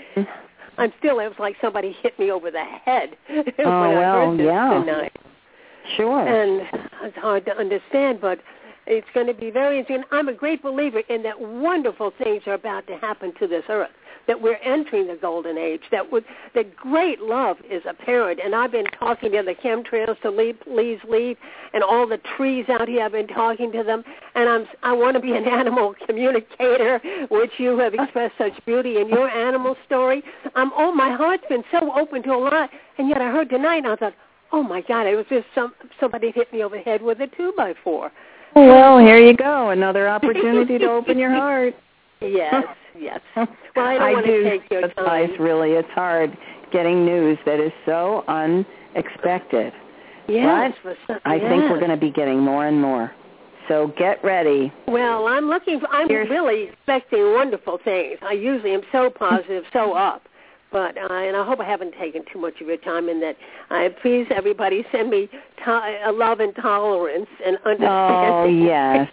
H: was like somebody hit me over the head when I heard this tonight.
C: Sure.
H: And it's hard to understand, but it's going to be very interesting. I'm a great believer in that wonderful things are about to happen to this earth, that we're entering the golden age, that great love is apparent. And I've been talking to the chemtrails, to Lee's Leaf, and all the trees out here. I've been talking to them, and I want to be an animal communicator, which you have expressed such beauty in your animal story. My heart's been so open to a lot, and yet I heard tonight, and I thought, oh my God, it was just somebody hit me over the head with a 2x4.
C: Well, here you go, another opportunity to open your heart.
H: Yes. Well, I don't want to take your time.
C: Really, it's hard getting news that is so unexpected.
H: Yes.
C: But I think we're going to be getting more and more. So get ready.
H: Well, I'm really expecting wonderful things. I usually am so positive, so up. But and I hope I haven't taken too much of your time in that. Please, everybody, send me love and tolerance and understanding.
C: Oh, yes.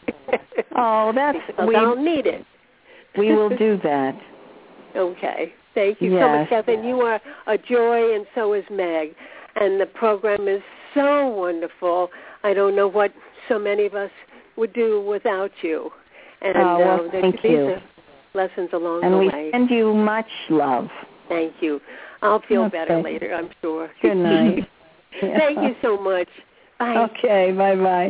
H: I'll need it.
C: We will do that.
H: Okay. Thank you so much, Catherine. You are a joy, and so is Meg. And the program is so wonderful. I don't know what so many of us would do without you. And
C: thank you.
H: These are lessons along the
C: way.
H: way.
C: And we send you much love.
H: Thank you. I'll feel better later, I'm sure.
C: Good night.
H: Thank you so much. Bye.
C: Okay, bye-bye.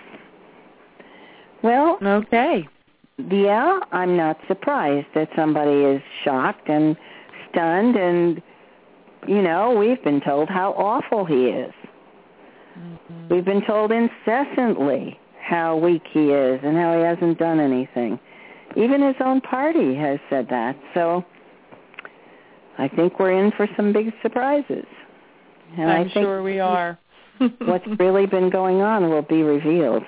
C: Well,
B: okay.
C: Yeah, I'm not surprised that somebody is shocked and stunned, and, we've been told how awful he is. Mm-hmm. We've been told incessantly how weak he is and how he hasn't done anything. Even his own party has said that. So I think we're in for some big surprises. And
B: I'm sure we are.
C: What's really been going on will be revealed.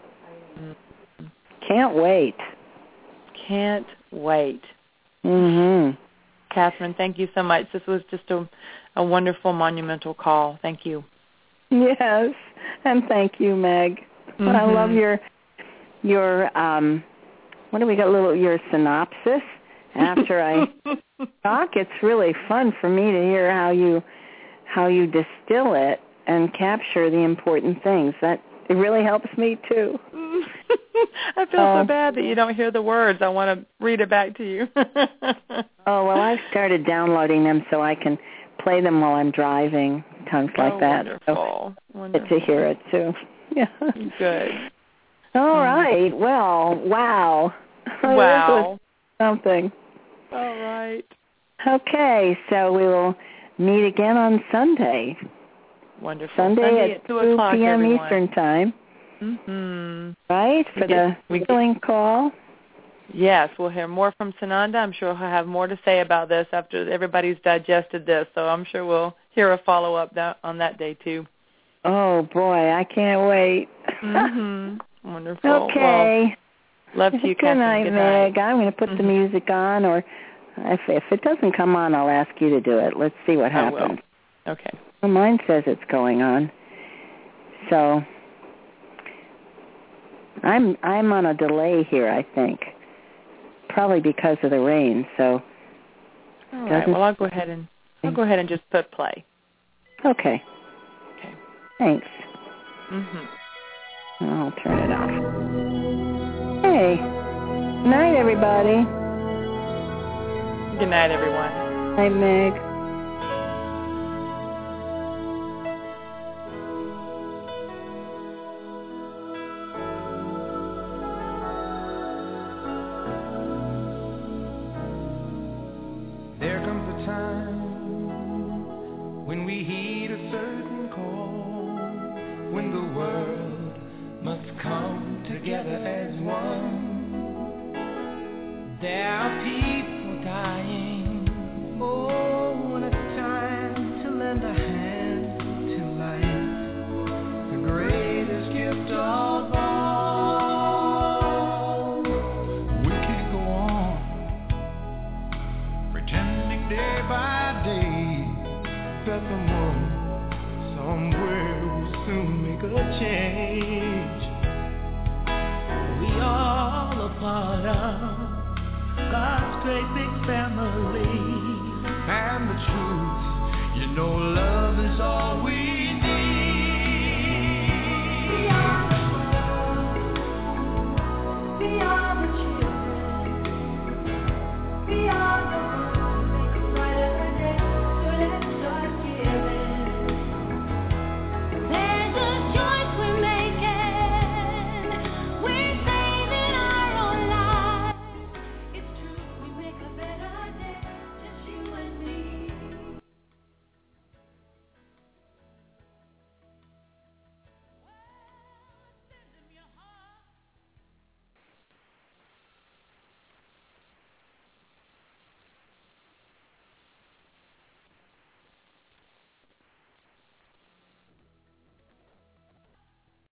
C: Can't wait.
B: Can't wait.
C: Mm-hmm.
B: Catherine, thank you so much. This was just a wonderful, monumental call. Thank you.
C: Yes, and thank you, Meg. Mm-hmm. I love your what do we got? Your synopsis after I talk. It's really fun for me to hear how you distill it and capture the important things. That it really helps me too.
B: I feel so bad that you don't hear the words. I want to read it back to you.
C: Well, I've started downloading them so I can play them while I'm driving, times like that.
B: Wonderful.
C: So get to hear it too. Yeah.
B: Good.
C: All right. Well, wow.
B: Wow.
C: Something.
B: All right.
C: Okay, so we will meet again on Sunday.
B: Wonderful.
C: Sunday at 2 p.m.
B: everyone.
C: Eastern Time.
B: Mm-hmm.
C: Right, for the healing call?
B: Yes, we'll hear more from Sananda. I'm sure he'll have more to say about this after everybody's digested this, so I'm sure we'll hear a follow-up on that day, too.
C: Oh, boy, I can't wait.
B: Mm-hmm. Wonderful.
C: Okay.
B: Well, love to you, Catherine.
C: Good night, Meg. I'm going to put the music on, or if it doesn't come on, I'll ask you to do it. Let's see what happens.
B: I will. Okay.
C: Well, mine says it's going on. So I'm on a delay here, I think. Probably because of the rain, so.
B: All right. Well, I'll go ahead and just put play.
C: Okay.
B: Okay.
C: Thanks.
B: Mhm.
C: I'll turn it off. Hey. Good night, everybody.
B: Good night, everyone.
C: Hi, Meg.
I: There comes a time when we heed a certain call, when the world must come together as one. There are people dying. Oh, when it's time to lend a hand to life, the greatest gift of all. We can't go on pretending day by day that someone somewhere will soon make a change. We all a part of God's great big